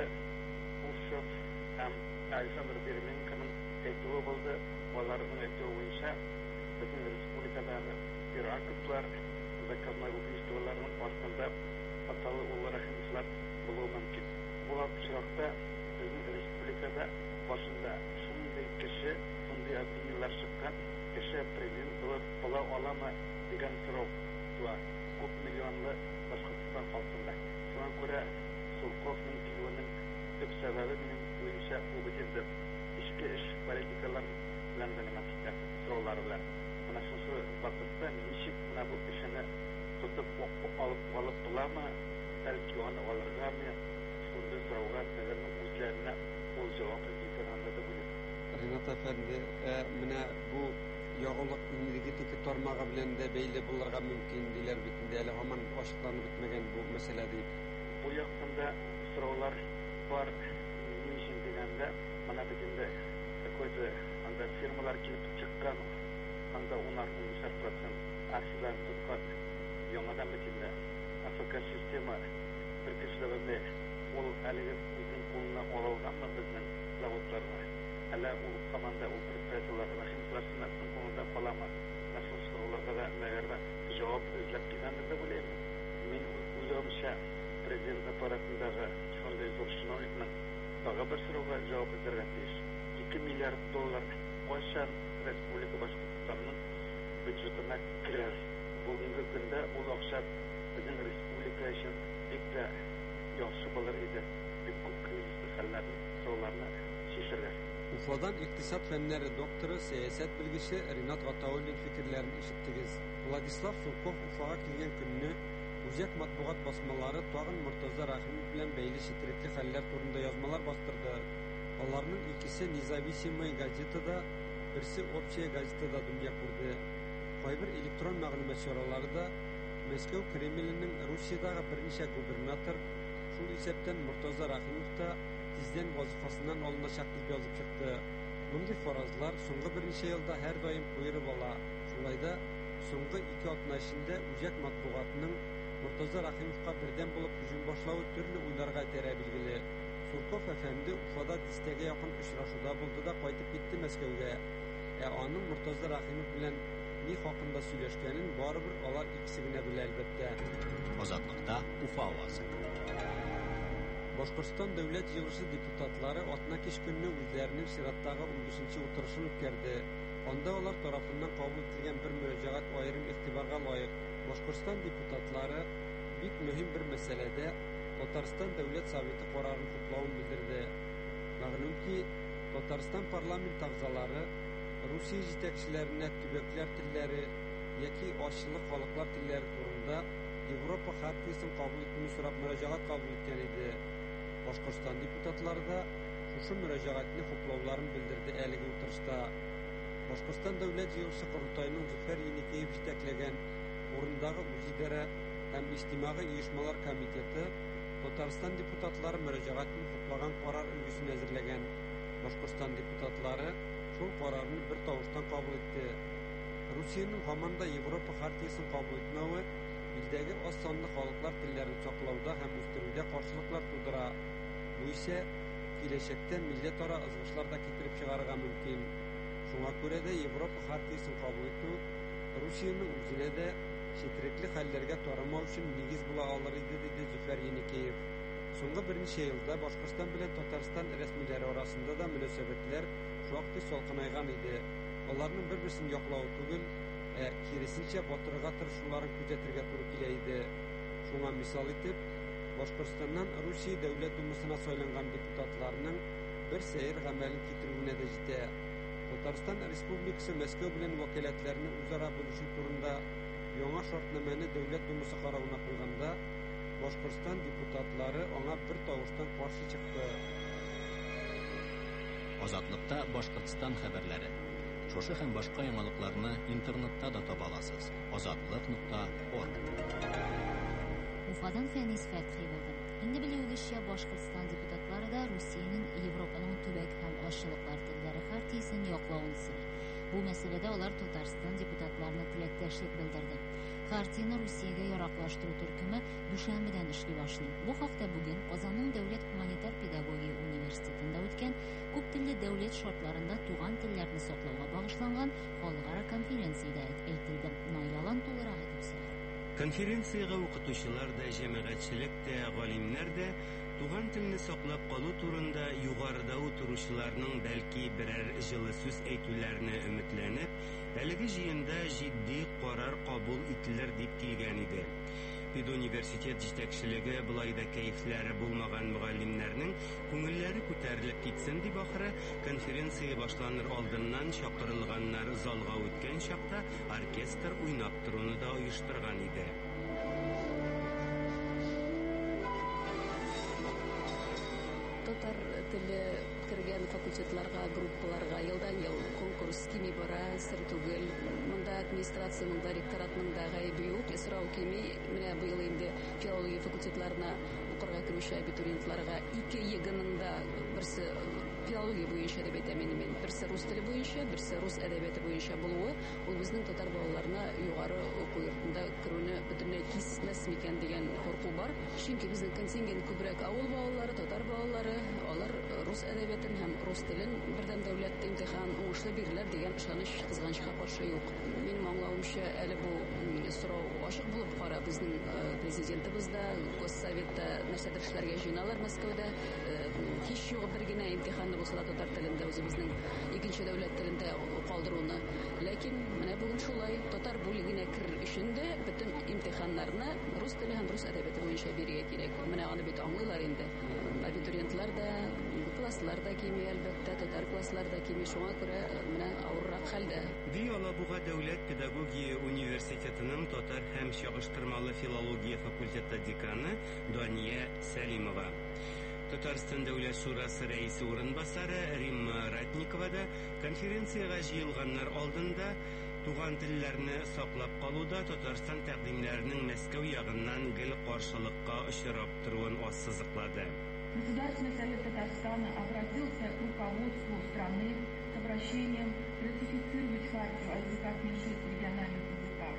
Ушев һәм Александр Беременконың әйтүе булды. Аларның әйтүе буенча безнең республикадагы бюрократлар заказной убийстволарның артында аталы улы Рахимовлар Şurakta bizim Respublikada başında şunday kişi, şunday opiniyalar çıkan kişi prezident olup ola olama degan so'rov va ko'p millionli Boshqirdiston xalqida. Shunga ko'ra Surkovning kelganining ko'p sababi mening o'yimcha u bitirdi. Ichki ish politikalar bilan ma'lumotlar so'rovlar bilan. Mana shu vaqtda nechik mana bu ishni tutib olib olib bularmi balki uni olirgami shunday so'rovga o'zlarini o'z javob berganlar da bo'ladi. Rinat efendi, mana bu yağılık ünlüdeki tormağı bilen de belli bulurga mümkün diler bitinde ele hemen açıklanıp bitmegen bu mesele değil. Bu yakında sorular var niçin degende mana bitinde koydu anda firmalar kelip çıkan anda onlar on beş prosent aksiler tutkat yamadan bitinde Afrika sistemi bir kişilerinde ol әлеге uzun koluna olağanma bizden zavodlarına Hala o zamanda o предприятиялар рахимларсына konuda kalama nasıl sorularda da meğerde cevap izlep gidendir de bileyim. Min uzamşa prezident aparatındağı şunday zor şunayının bağı bir soruğa cevap izlerken deyiş. iki milyar dolar koşan Respublika Başkanı'nın büdjetine kirer. Bugünkü günde o akşa bizim Respublika için ilk de yaxşı bulur idi. Bir krizisli hallerin sorularını şişirir. Ufadan İktisat Fenleri Doktoru, siyaset bilgisi Rinat Gataoğlu'nun fikirlerini işittiniz. Vladislav Surkov Ufağa kilgen gününü Uzyak matbuat basmaları Tağın Murtaza Rahimov bilen beyli şitirikli haller turunda yazmalar bastırdı. Onların ikisi Nizavisimay gazetada, birisi Opçaya gazetada dünya kurdu. Kayber elektron mağlumat soruları da Moskov Kremlinin Rusya'dağı bir neçe gubernatör şu isepten Murtaza Rahimov da Tizden vazifasından alınacak deb yazıp çıktı. Bunday farazlar so'nggi bir necha yilda har doim qo'yilib ola. Shulayda so'nggi ikki hafta ichida Uzak matbuotining Murtaza Rahimovga birden bo'lib hujum boshlavi turli o'ylarga tera belgili. Surkov efendi Ufada distega yaqin uchrashuvda bo'ldi da qaytib ketdi Moskvaga. E onun Murtaza Rahimov bilan ne haqında söylashganin baribir ular ikkisigina bilan albatta. Ozodlikda Ufa ovozi. Boshqirdiston davlat yig'ilishi deputatlari Otnakish kunni o'zlarining Siratdagi o'n beshinchi o'tirishini o'tkazdi. Onda ular tomonidan qabul etilgan bir murojaat ayrim e'tiborga loyiq. Boshqirdiston deputatlari büyük muhim bir masalada Tatariston davlat soveti qarorini qo'llovini bildirdi. Ma'lumki, Tatariston parlament a'zolari Rossiya yetakchilarini tubaklar tillari yoki oshliq xalqlar tillari turida Yevropa xartiyasini qabul etishni so'rab murojaat qabul etgan edi. Boshqirdiston deputatlari da shu murojaatni qo'llovlarini bildirdi әлеге o'tirishda. Boshqirdiston davlat yig'ilishi qurultoyining Zufar Yenikeyev yetaklagan o'rindagi o'zidara ham ijtimoiy uyushmalar komiteti Tatariston deputatlari murojaatini qo'llagan qaror ulgusini hozirlagan. Boshqirdiston deputatlari shu qarorni bir tovushdan qabul etdi. Rossiyaning hamanda Yevropa xartiyasini qabul etmasi ildagi oz sonli xalqlar tillarini saqlovda ham o'stiruvda qarshiliklar tug'dira. Bu ise kelajakda millataro azg'ishlarda keltirib chiqargan mumkin. Shunga ko'ra da Yevropa xartiyasini qabul etish Rossiyaning o'zida da chetirikli hallarga to'ramau uchun negiz bo'la olar edi dedi Zufar Yenikeyev. So'nggi bir necha yilda Boshqirdiston bilan Tatariston rasmiylari orasida da munosabatlar shoqti solqinaygan edi. Ularning bir-birini yoqlov tugul, e, kirisincha botirga tirishuvlarni kuzatirga to'g'ri kelaydi. Shunga misol etib, Boshqirdistondan Rossiya davlat dumasına saylangan deputatlarning bir sayr amalini keltiruvine de jitdi. Tatariston Respublikasi Moskva bilan vakolatlarini o'zaro bo'lishi turida yangi shartnomani davlat dumasi qarovuna qo'yganda Boshqirdiston deputatlari ona bir tovushdan qarshi chiqdi. Ozodlikda Boshqirdiston xabarlari. Şoşı hem başka yangalıklarını internette da tapa alasınız. ozodlik nokta org. Ufadan Feniz Fethi oldu. Indi biliyorduşya Boshqirdiston deputatlari da Rusiyaning Yevropaning tubak ham oshliqlar tillari xartiyasini yoqlovini istadi. Bu masalada ular Tatariston deputatlarini tilakdoshlik bildirdi. Xartiyani Rusiyaga yaroqlashtirish turkumi dushanbadan ishga boshlaydi. Bu hafta bugun Qozonning Davlat humanitar pedagogika universitetida o'tgan ko'p tilli davlat shartlarida tug'an tillarni saqlovga bag'ishlangan xalqaro konferensiyada aytildi. Noyalan to'liq aytib Конференцияга укытучылар да, җәмәгатьчелек тә, галимнәр дә Туган телне саклап калу турында югарыда утыручыларның бәлки берәр җылы сүз әйтүләренә өметләнеп, әлеге җыенда җитди карар кабул ителер дип килгән иде. Педуниверситет җитәкчелеге булай да кәефләре булмаган мөгаллимнәрнең күңелләре күтәрелеп китсен дип ахыры конференция башланыр алдыннан чакырылганнар залга үткән чакта оркестр уйнап торуны да оештырган иде. Татар теле кергән факультетларга, группаларга елдан ел конкурс кими бара, сер түгел. Монда администрация, монда ректоратның да гаебе юк. Сорау кими, менә быел инде филология факультетларына укырга керүче абитуриентларга ике егының да берсе филология буенча дип әйтәм инде мин. Берсе рус теле буенча, берсе рус әдәбияты буенча булуы, ул безнең татар балаларына югары уку йортында керүне бөтенләй кисмәс микән дигән курку бар. Чөнки безнең контингент күбрәк авыл балалары, татар балалары, алар рус әдәбиятын һәм рус телен бердәм дәүләт имтихан уңышлы бирелер дигән ышаныч кызганычка каршы юк. Минем аңлавымча, әле бу сорау ачык булып кара безнең президентыбыз да, Госсоветта нәрсәдер эшләргә җыйналар Мәскәүдә. Һич югы бер генә имтиханны булса да татар телендә үзебезнең икенче дәүләт телендә калдыруны. Ләкин менә бүген шулай татар бүлегенә кер өчен дә бөтен имтиханнарны рус теле һәм рус әдәбияты буенча бирергә кирәк. Менә аны бит аңлыйлар инде. Абитуриентлар да, класслар да кими, әлбәттә, татар класслар да кими, шуңа күрә менә авыррак хәлдә. Ди Алабуга дәүләт педагогия университетының татар һәм чагыштырмалы филология факультеты деканы Дания Сәлимова. Татарстан дәүләт шурасы рәисе урынбасары Римма Ратникова да конференцияга җыелганнар алдында туган телләрне саклап калуда Татарстан тәкъдимнәренең Мәскәү ягыннан гел каршылыкка очрап торуын ассызыклады. Государственный совет Татарстана обратился к руководству страны с обращением ратифицировать хартию о языках меньшинств региональных языках.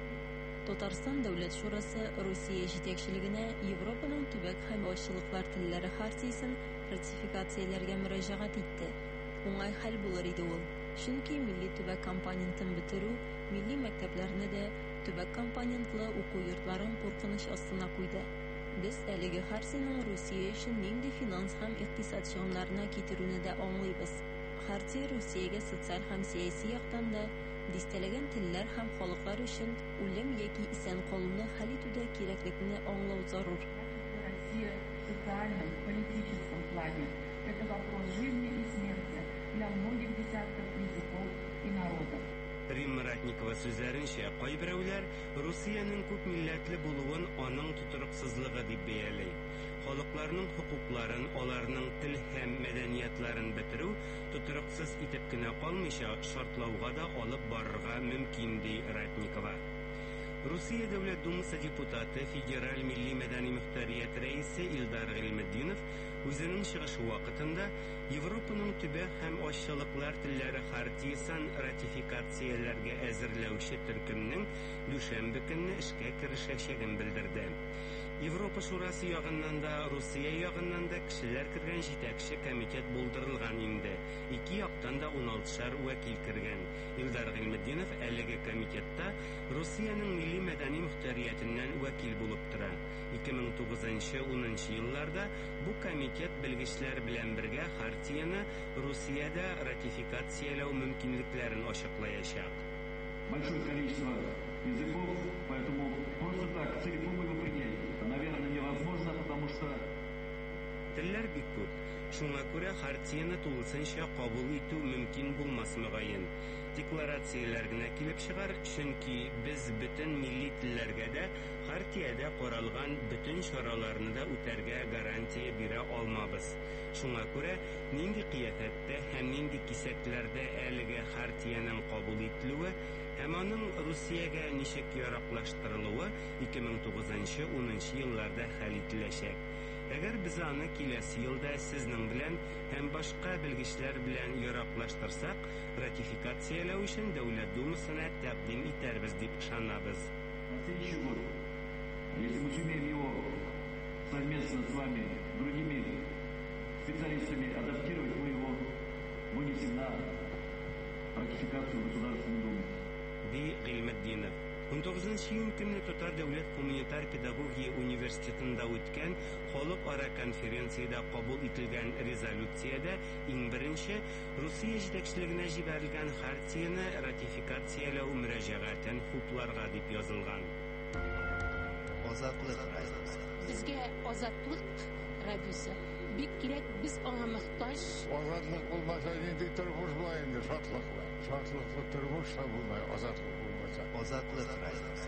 Татарстан дәүләт шурасы Русия җитәкчелегенә Европаның төбәк һәм ашчылыклар телләре хартиясын ратификацияләргә мөрәҗәгать итте. Уңай хәл булыр иде ул. Чөнки милли төбәк компонентын бетерү милли мәктәпләрне дә төбәк компонентлы уку йортларын куркыныч астына куйды. Без әлеге хартияның Русия өчен нинди финанс һәм икътисад чыгымнарына китерүне дә аңлыйбыз. Хартия Русиягә социаль һәм сәяси яктан да дистәләгән телләр һәм халыклар өчен үлем яки исән калуны хәл итүдә кирәклекне аңлау зарур. Россия в социальном, политическом плане – это вопрос жизни и смерти для многих десятков языков и народов. Римма Ратникова сүзләренчә, кайберәүләр Русиянең күп милләтле булуын аның тутырыксызлыгы дип бәялый. Халыкларның хукукларын, аларның тел һәм мәдәниятларын бетерү тутырыксыз итеп кенә калмыйча шартлауга да алып барырга мөмкин ди Ратникова. Русия Дәүләт Думасы депутаты, федераль милли мәдәни мөхтәрият рәисе Илдар Гыйлметдинов үзенең чыгышы вакытында Европаның төбәк һәм ашчылыклар телләре хартиясын ратификацияләргә әзерләүче төркемнең дүшәмбе көнне эшкә керешәчәген белдерде. Европа шурасы ягыннан да, Русия ягыннан да кешеләр кергән җитәкче комитет булдырылган инде. Ике яктан да уналтышар вәкил кергән. Илдар Гыйлметдинов әлеге комитетта Русиянең милли мәдәни мөхтәриятеннән вәкил булып тора. ике мең тугызынчы - унынчы елларда бу комитет белгечләр белән бергә хартияны Русиядә ратификацияләү мөмкинлекләрен ачыклаячак. Большое количество языков, поэтому просто так целиком его принять, наверное, невозможно, потому что телләр бик күп. Шуңа күрә хартияны тулысынча кабул итү мөмкин булмас мөгаен. Декларацияләр генә килеп чыгар, чөнки без бөтен милли телләргә дә хартиядә каралган бөтен чараларны да үтәргә гарантия бирә алмабыз. Шуңа күрә нинди кыяфәттә һәм нинди кисәкләрдә әлеге хартияның кабул ителүе һәм аның Русиягә ничек яраклаштырылуы ике мең тугызынчы - унынчы елларда хәл ителәчәк. Әгәр без аны киләсе елда сезнең белән һәм башка белгечләр белән яраклаштырсак, ратификацияләү өчен Дәүләт Думасына тәкъдим итәрбез дип ышанабыз. Следующий год, если мы сумеем его совместно с вами, другими специалистами адаптировать, мы его вынесем на ратификацию Государственной Думы. Ди Гыйлметдинов. он тогызынчы июнь көнне Татар дәүләт гуманитар педагогия университетында үткән халыкара конференциядә кабул ителгән резолюциядә иң беренче Русия җитәкчелегенә җибәрелгән хартияне ратификацияләү мөрәҗәгатен хупларга дип язылган. Азатлык радиосы. Безгә азатлык радиосы бик кирәк, без аңа мохтаҗ. Азатлык булмаса инде тормыш булмый инде, шатлык бар. Шатлыклы тормыш та булмай, азатлык булмаса. Азатлык радиосы.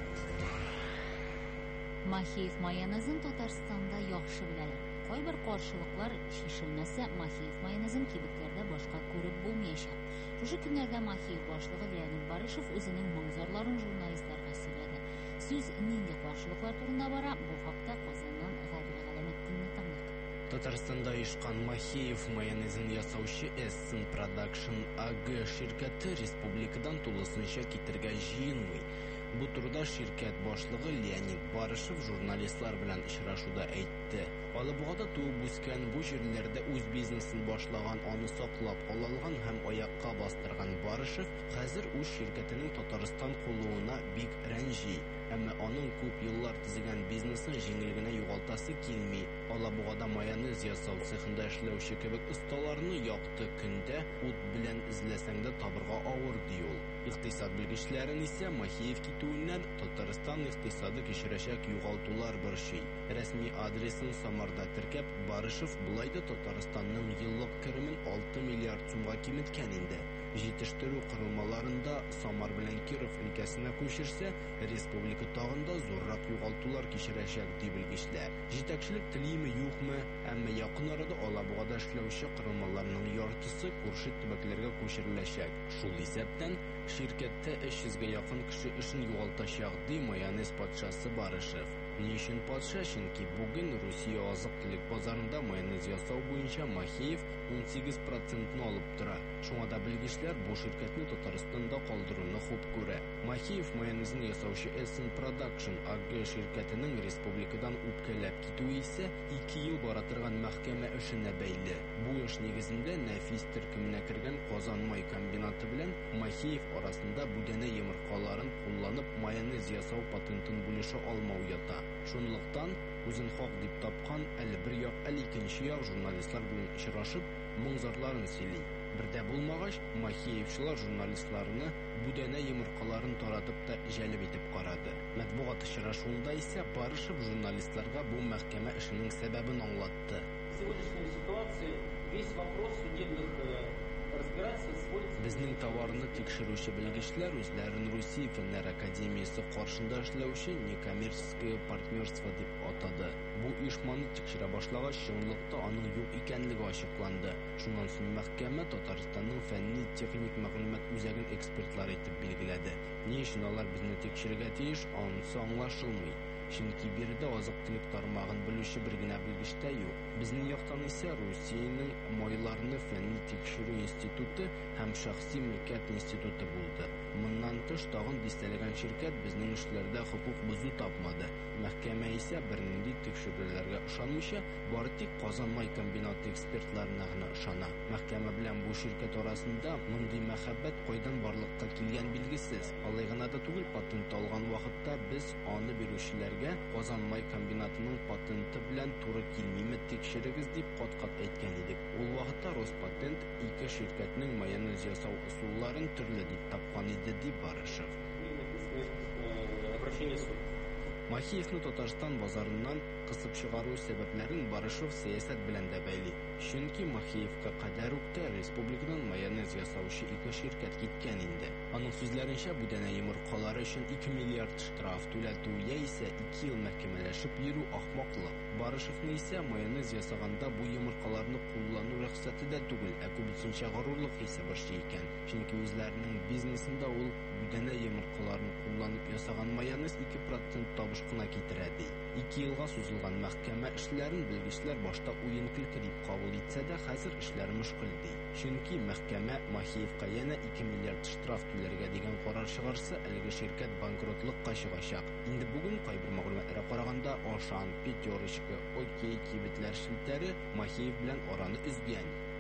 Махеев майонезын Татарстанда яхшы беләләр. Кайбер каршылыклар шишелмәсә, Махеев майонезын кибетләрдә башка күреп булмаячак. Шушы көннәрдә Махеев башлыгы Леонид Барышев үзенең моңзарларын журналистларга сөйләде. Сүз нинди каршылыклар турында бара, бу хакта Казаннан Гадил Галәметдинне тыңлыйк. Татарстанда оешкан Махеев майонезын ясаучы Эссен Продакшн АГ ширкәте республикадан тулысынча китергә җыенмый. Бу турыда ширкәт башлыгы Леонид Барышев журналистлар белән очрашуда әйтте. Алабугада туып үскән, бу җирләрдә үз бизнесын башлаган, аны саклап калалган һәм аякка бастырган Барышев хәзер үз ширкәтенең Татарстан кулуына бик рәнҗи. Әмма аның күп еллар төзегән бизнесын җиңел генә югалтасы килми. Алабугада майонез ясау цехында эшләүче кебек осталарны якты көндә ут белән эзләсәң дә табырга авыр ди ул. Икътисад белгечләрен исә Махеев китүеннән Татарстан икътисады кичерәчәк югалтулар борчый. Рәсми адресын Самарда теркәп, Барышев булай да Татарстанның еллык керемен алты миллиард сумга киметкән инде. Җитештерү корылмаларында Самар белән Киров өлкәсенә күчерсә, республика тагында зуррак югалтулар кичерәчәк ди белгечләр. Җитәкчелек телиме юкмы, әмма якын арада Алабугада эшләүче корылмаларның яртысы күрше төбәкләргә күчереләчәк. Шул исәптән ширкәттә өч йөзгә якын кеше эшен югалтачак ди майонез патшасы Барышев. Ни өчен патша? Чөнки бүген Русия азык-төлек базарында майонез ясау буенча Махеев он сигез процентны алып тора. Шуңа да белгечләр бу ширкәтне Татарстанда калдыруны хуп күрә. Махеев майонезын ясаучы Эссен Продакшн АГ ширкәтенең республикадан үткәләп китүе исә ике ел бара торган мәхкәмә эшенә бәйле. Бу эш нигезендә Нәфис төркеменә кергән Казан май комбинаты белән Махеев арасында бүдәнә йомыркаларын кулланып майонез ясау патентын бүлешә алмау ята. Шунлыктан үзен хак дип тапкан әле бер як, әле икенче як журналистлар белән очрашып, моңзарларын сөйли. Бердә булмагач, Махеевчылар журналистларны бүдәнә йомыркаларын таратып та җәлеп итеп карады. Матбугат очрашуында исә Барышев журналистларга бу мәхкәмә эшенең сәбәбен аңлатты. Сегодняшней ситуации весь вопрос судебных Безнең товарны тикшерүче белгечләр үзләрен Русия Фәннәр академиясе каршында эшләүче некоммерческое партнерство дип атады. Бу оешманы тикшерә башлагач, чынлыкта аның юк икәнлеге ачыкланды. Шуннан соң мәхкәмә Татарстанның фәнни-техник мәгълүмат үзәген экспертлар итеп билгеләде. Ни өчен алар безне тикшерергә тиеш, анысы аңлашылмый. Чөнки биредә азык-төлек тармагын белүче бер генә белгеч тә юк. Безнең яктан исә Русиянең майларны фәнни тикшерү институты һәм шәхси милкәт институты булды. Моннан тыш тагын дистәләгән ширкәт безнең эшләрдә хокук бозу тапмады. Мәхкәмә исә бернинди тикшерүләргә ышанмыйча, бары тик Казан май комбинаты экспертларына гына ышана. Мәхкәмә белән бу ширкәт арасында мондый мәхәббәт кайдан барлыкка килгән билгесез. Алай гына да түгел, патент алган вакытта без аны бирүчеләргә Казан май комбинатының патенты белән туры килмиме тикшерегез дип кат-кат әйткән идек. Ул вакытта Роспатент ике ширкәтнең майонез ясау ысулларын төрле дип тапкан иде ди Барышев. Махеевны Татарстан базарыннан кысып чыгару сәбәпләрен Барышев сәясәт белән дә бәйли. Чөнки Махеевка кадәр үк тә республикадан майонез ясаучы ике ширкәт киткән инде. Аның сүзләренчә, бүдәнә йомыркалары өчен ике миллиард штраф түләтү яисә ике ел мәхкәмәләшеп йөрү ахмаклык. Барышевны исә майонез ясаганда бу йомыркаларны куллану рөхсәте дә түгел, ә күбесенчә горурлык хисе борчый икән. Чөнки үзләренең бизнесында ул бүдәнә йомыркаларын кулланып ясаган майонез ике процент табыш кына китерә ди. ике елга сузылган мәхкәмә эшләрен белгечләр башта уен көлке дип кабул итсә дә, хәзер эшләр мөшкил ди. Чөнки мәхкәмә Махеевка яна ике миллиард штраф түләргә дигән карар чыгарса, әлеге ширкәт банкротлыкка чыгачак. Инде бүген кайбер мәгълүматларга караганда, Ашан, Пятерочка, Окей кибетләр шелтәре Махеев белән араны үзгән.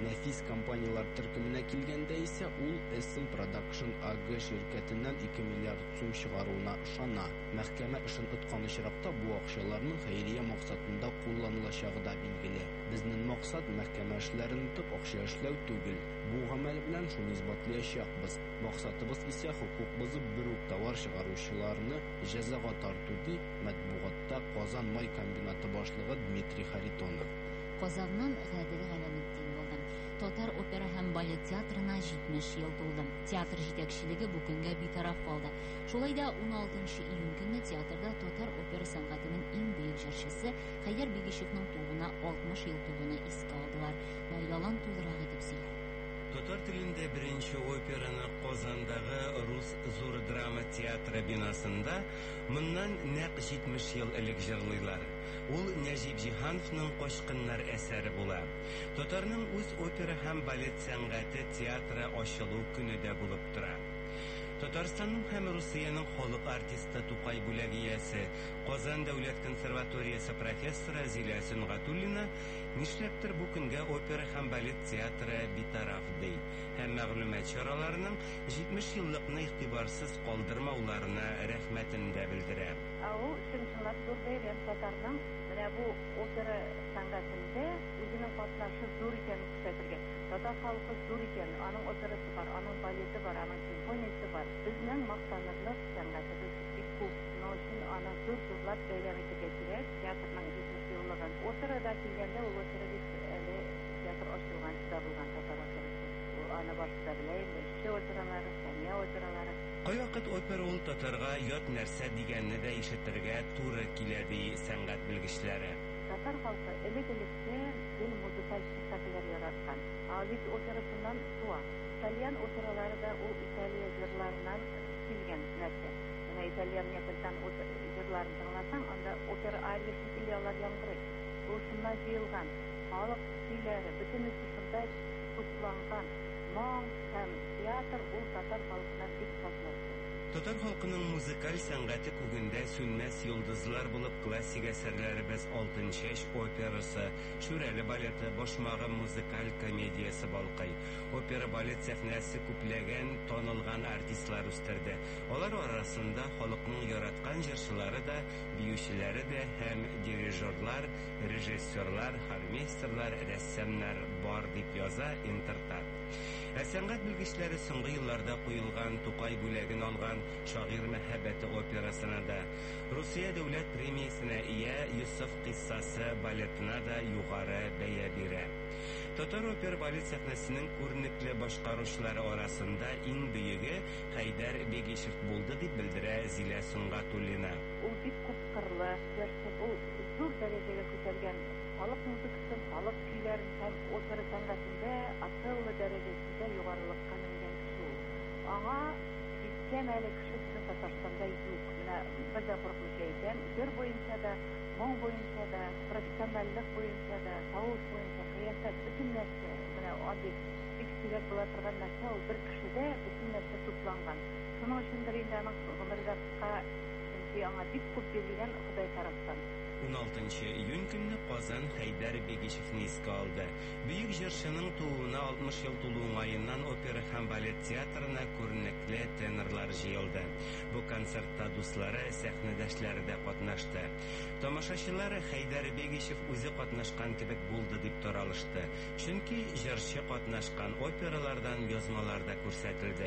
Nefis kompaniyalar türkümüne kilgende ise ул Esim Production A G şirketinden iki milyar so'm çıgaruuna ышана. Mahkeme işin ötkan işrakta bu akşalarının hayriye maksatında kullanılacağı da bilgili. Bizning maksat mahkeme işlerini tutup akşa işlev tugil. Bu amel bilen şunu isbatlayacakbız. Maksatımız ise hukuk bozup biruk tovar çıgaruvchilarni jazaga tartudi matbuotda Qozon may kombinati boshlig'i Dmitriy Xaritonov. Qozondan G'adiri G'alamuddin bo'ldi. Totar opera ham balet teatrına yetmish yil to'ldi. Teatr yetakchiligi bu kunga betaraf qoldi. Shulayda o'n oltinchi iyun kuni teatrda Totar opera san'atining eng buyuk ijrochisi Haydar Begishevning tug'una oltmish yil to'lini esga oldilar. Maylalan to'lroq etib сөйләде. Татар телендә беренче операны Казандагы Рус Зур драма театры бинасында моннан нәкъ җитмеш ел элек җырлыйлар. Ул Нәҗип Җиһановның Качкыннар әсәре була. Татарның үз опера һәм балет сәнгате театры ачылу көне дә булып тора. Татарстанның һәм Русиянең халык артисты Тукай бүләгиясе, Казан дәүләт консерваториясе профессоры Зилә Сөнгатуллина нишләптер бу көнгә опера һәм балет театры битараф ди. Һәм мәгълүмат чараларының җитмеш еллыкны игътибарсыз калдырмауларына рәхмәтен дә белдерә. Ул чынчылап зурдайран татарның менә бу опера сәнгатендә үзенең катнашы зур икәнен күрсәтергә. Татар халкы зур икән, аның операсы бар, аның балеты бар, аның симфониясе бар. Безнең мактанырлык сәнгатебез бик күп. Шуның өчен аны зур-зурлап бәйрәм итәргә кирәк. Театрның җитмеш еллыгын. Операда килгәндә ул опера бит әле театр ачылган чорда булган татар операсы. Ул аны башта беләм, Шеше опералары, Сәмия опералары. Кайвакыт опера ул татарга ят нәрсә дигәнне дә ишетергә туры килә ди сәнгать белгечләре. Татар халкы элек-электә гел музыкаль спектакльләр яраткан. Авид операсыннан туа. Итальян опералары да ул Италия җырларыннан килгән нәрсә. Менә Итальян Неаполитан җырларын тыңласаң, анда опера ария шикелле алар яңгырый. Ул шуннан җыелган. Халык көйләре бөтенесе шунда тупланган. Моң һәм театр ул татар халкына бик кызык. Татар халкының музыкаль сәнгате күгендә сүнмәс йолдызлар булып классик әсәрләребез Алтын чәч операсы, Шүрәле балеты, Башмагы музыкаль комедиясе балкый. Опера балет сәхнәсе күпләгән танылган артистлар үстерде. Алар арасында халыкның яраткан җырчылары да, биючеләре дә һәм дирижерлар, режиссерлар, хормейстерлар, рәссамнар бар дип яза Интертат. Ә сәнгать белгечләре соңгы елларда куелган Тукай бүләген алган Шагыйрь мәхәббәте операсына да, Русия дәүләт премиясенә ия Юсуф кыйссасы балетына да югары бәя бирә. Татар опера балет сәхнәсенең күренекле башкаручылары арасында иң бөеге Хайдар Бегишев булды дип белдерә Зилә Сөнгатуллина. Ул бик күп кырлы, ул зур дәрәҗәгә күтәргән халык музыкасын, халык көйләрен һәм опера сәнгатендә акыллы дәрәҗәсендә югарылыкка менгән кеше ул. Аңа җиткән әле кеше безнең Татарстанда юк. Менә без дә куркмыйча әйтәм, җыр буенча да, моң буенча да, профессионаллык буенча да, тавыш буенча, кыяфәт, бөтен нәрсә. Менә андый бик сирәк була торган нәрсә ул бер кешедә бөтен нәрсә тупланган. Шуның өчендер инде аның гомердә кыска, чөнки аңа бик күп бирелгән Ходай тарафтан. он алтынчы июнь көнне Казан Хайдар Бегишевне искә алды. Бөек җырчының тууына алтмыш ел тулу уңаеннан опера һәм балет театрына күренекле тенорлар җыелды. Бу концертта дуслары, сәхнәдәшләре дә катнашты. Тамашачылар Хайдар Бегишев үзе катнашкан кебек булды дип таралышты. Чөнки җырчы катнашкан опералардан язмалар да күрсәтелде.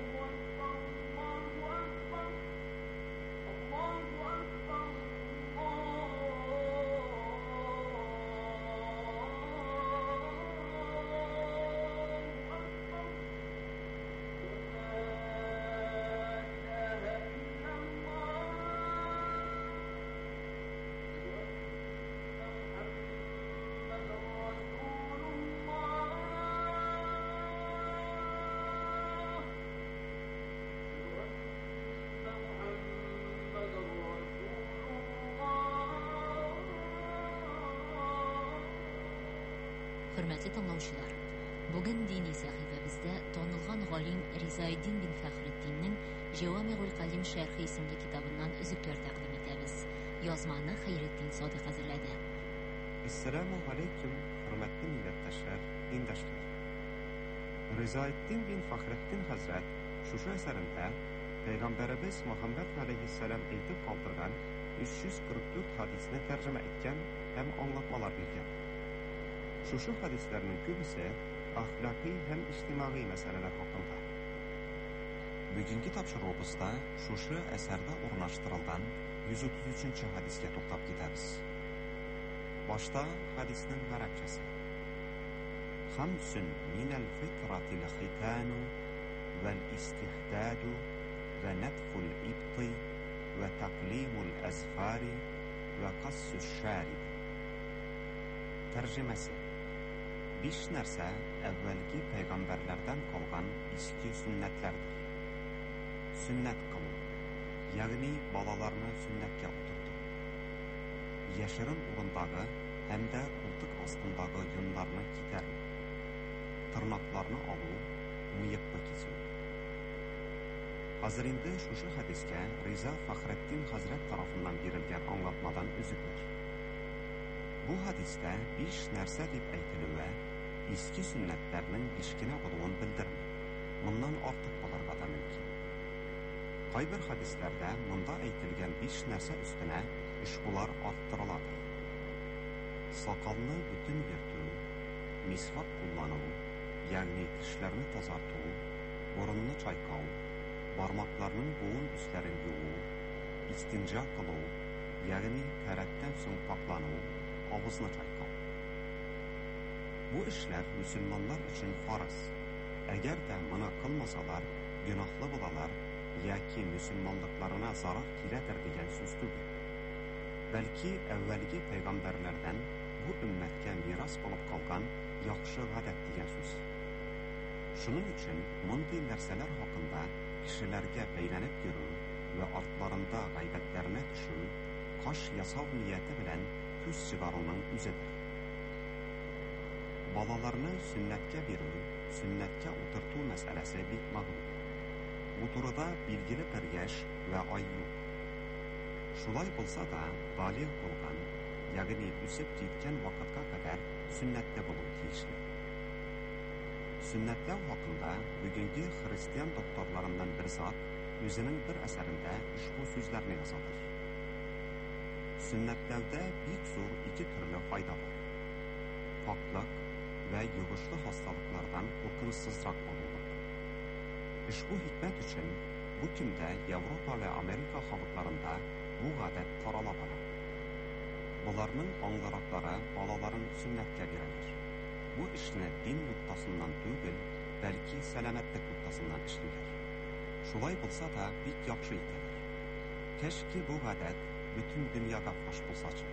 Hürmetli tыңлаучылар, бүген дини сәхифәбездә танылган галим Ризаэддин бин Фәхретдиннең Җавамигъул Калим шәрхи исемле китабыннан өзекләр тәкъдим итәбез. Язманы Хәйретдин Садыйк хәзерләде. Assalamu alaikum, hurmatli millatdoshlar, dindoshlar. Rizoettin bin Faxrettin Hazrat shushu asarida Payg'ambarimiz Muhammad alayhissalom aytib qoldirgan uch yuz qirq to'rt hadisni tarjima etgan ham anglatmalar bergan. Shushu hadislarning ko'pisi axloqiy ham ijtimoiy masalalar haqida. Bugungi topshirig'imizda shushu asarda o'rnashtirilgan yuz o'ttiz uchinchi hadisga to'xtab ketamiz. Boshda hadisning arabchasi. Xamsun minal fitratil xitanu val istihdadu va natful ibti va taqlimul azfari va qassus sharib. Tarjimasi. Besh narsa avvalgi payg'ambarlardan qolgan eski sunnatlardir. Sunnat qiling, ya'ni bolalarni sunnatga o'tirdi. Yashirin o'rindagi hamda qo'ltiq ostindagi yunlarni kitarib, tirnoqlarni olib, miyiqni kesib. Hozir endi shu hadisga Rizo Faxrettin Hazrat tomonidan berilgan anglatmadan uzuklar. Bu hadisda besh narsa deb aytiluvi eski sunnatlarning beshgina bo'lganini bildirmaydi. Bundan ortiq bo'larga da mumkin. Qay bir hadislarda bunda aytilgan besh narsa ustuna ushbular orttiriladi. Soqolni butun yirtuv, misvak qo'llanuv, ya'ni tishlarni tozartuv, burunni chayqov, barmoqlarning bo'yin ustlarini yuvuv, istinjo qiluv, ya'ni taratdan so'ng poklanuv, ovuzni chayqov. Bu ishlar musulmonlar uchun farz. Agarda buni qilmasalar, gunohli bo'lalar yoki musulmonliklarına zarar keltir degan so'z tugul. Balki avvalgi payg'ambarlardan bu ummatga meros bo'lib qolgan yaxshi odat degan so'z. Shuning uchun bunday narsalar haqida kishilarga baylanib yurib va ortlarida g'aybatlarni tushib, qosh yasov niyati bilan ko'z chiqaruvning o'zidir. Bolalarni sunnatga berib, sunnatga o'tirtuv masalasi bek ma'lum. Bu turida belgili bir yash va oy yo'q. Shulay bo'lsa da, baligh bo'lgan, ya'ni o'sib yetgan vaqtga qadar sunnatda bo'lib kelishdi. Sunnatlar haqida bugungi xristian doktorlaridan bir zot o'zining bir asarida ushbu so'zlarni yozadi. Sunnatlarda bek zo'r ikki turli foyda bor. Poklik va yug'ishli xastaliklardan qo'rqinsizroq bo'ladi. Ushbu hikmat uchun bu kunda Yevropa va Amerika xalqlarida bu odat tarala boradi. Bularning onglaroqlari bolalarin sunnatga beradilar. Bu ishni din nuqtasidan tugul, balki salomatlik nuqtasidan ishlaydilar. Shulay bo'lsa da bek yaxshi etilar. Kashki bu odat butun dunyoga fosh bo'lsa-chi.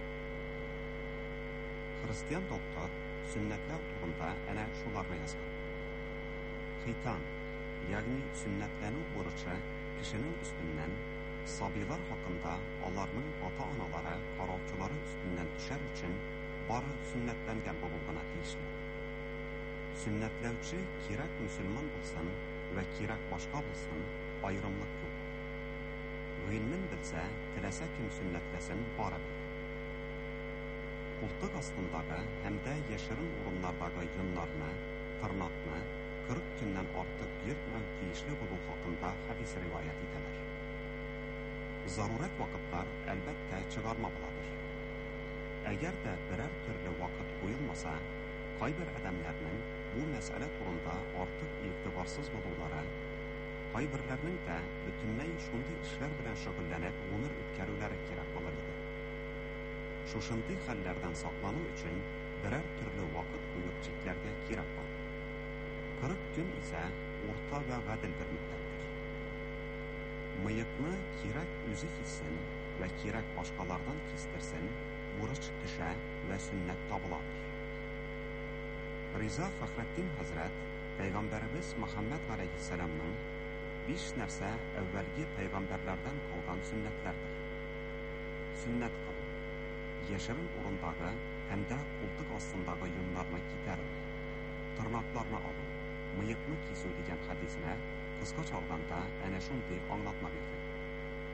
Xristian doktor sunnatlar turida ana shularni yozgan. Xitan, ya'ni sunnatlanu burchi kishining ustidan sabiylar haqida ularning ota-onalari, qarovchilari ustidan tushar uchun bari sunnatlangan bo'lgani tegishli. Sunnatlovchi kerak musulmon bo'lsin va kerak boshqa bo'lsin, ayrimlik yo'q. G'inmin bilsa, tilasa kim sunnatlasin baribir. Qo'ltiq ostindagi hamda yashirin o'rinlardagi yunlarni, tirnoqni qirq kundan ortiq yirtmay kiyishli bo'lish haqida hadis rivoyat etilar. Zarurat vaqtlar albatta chiqarma bo'ladir. Agarda biror turli vaqt qo'yilmasa, qay bir odamlarning bu masala turida ortiq e'tiborsiz bo'lulari, qay birlarning da butunlay shunday ishlar bilan shug'ullanib umr o'tkazuvlari kerak bo'ladi. Shunday hollardan saqlanish uchun biror turli vaqt qo'yib cheklarga kerak bo'ladi. qirq kun esa o'rta va g'adil bir muddatdir. Miyiqni kerak o'zi kessin va kerak boshqalardan kestirsin, burch tusha va sunnat tobiladir. Rizo Faxrettin Hazrat payg'ambarimiz Muhammad alayhissalomning besh narsa avvalgi payg'ambarlardan qolgan sunnatlardir. Sunnat qiling, yashirin o'rindagi hamda qo'ltiq ostindagi yunlarni kitarib, tirnoqlarni olib, miyiqni kesuv degan hadisni qisqacha olganda ana shunday anglatma bergan.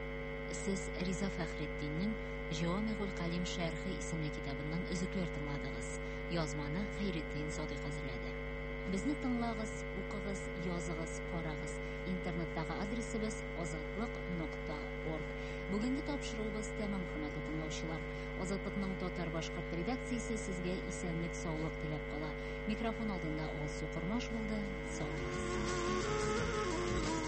Siz Риза Фәхретдиннең Җавамигъул Калим шәрхи исемле китабыннан өзекләр тыңладыгыз. Язманы Хәйретдин Садыйк хәзерләде. Безне тыңлагыз, укыгыз, языгыз, карагыз. Интернеттагы адресыбыз азатлык нокта орг. Бүгенге тапшыруыбыз тәмам, хөрмәтле тыңлаучылар. Азатлыкның татар башкорт редакциясе сезгә исәнлек, саулык теләп кала. Микрофон алдында Алсу Кормаш булды. Сау булыгыз.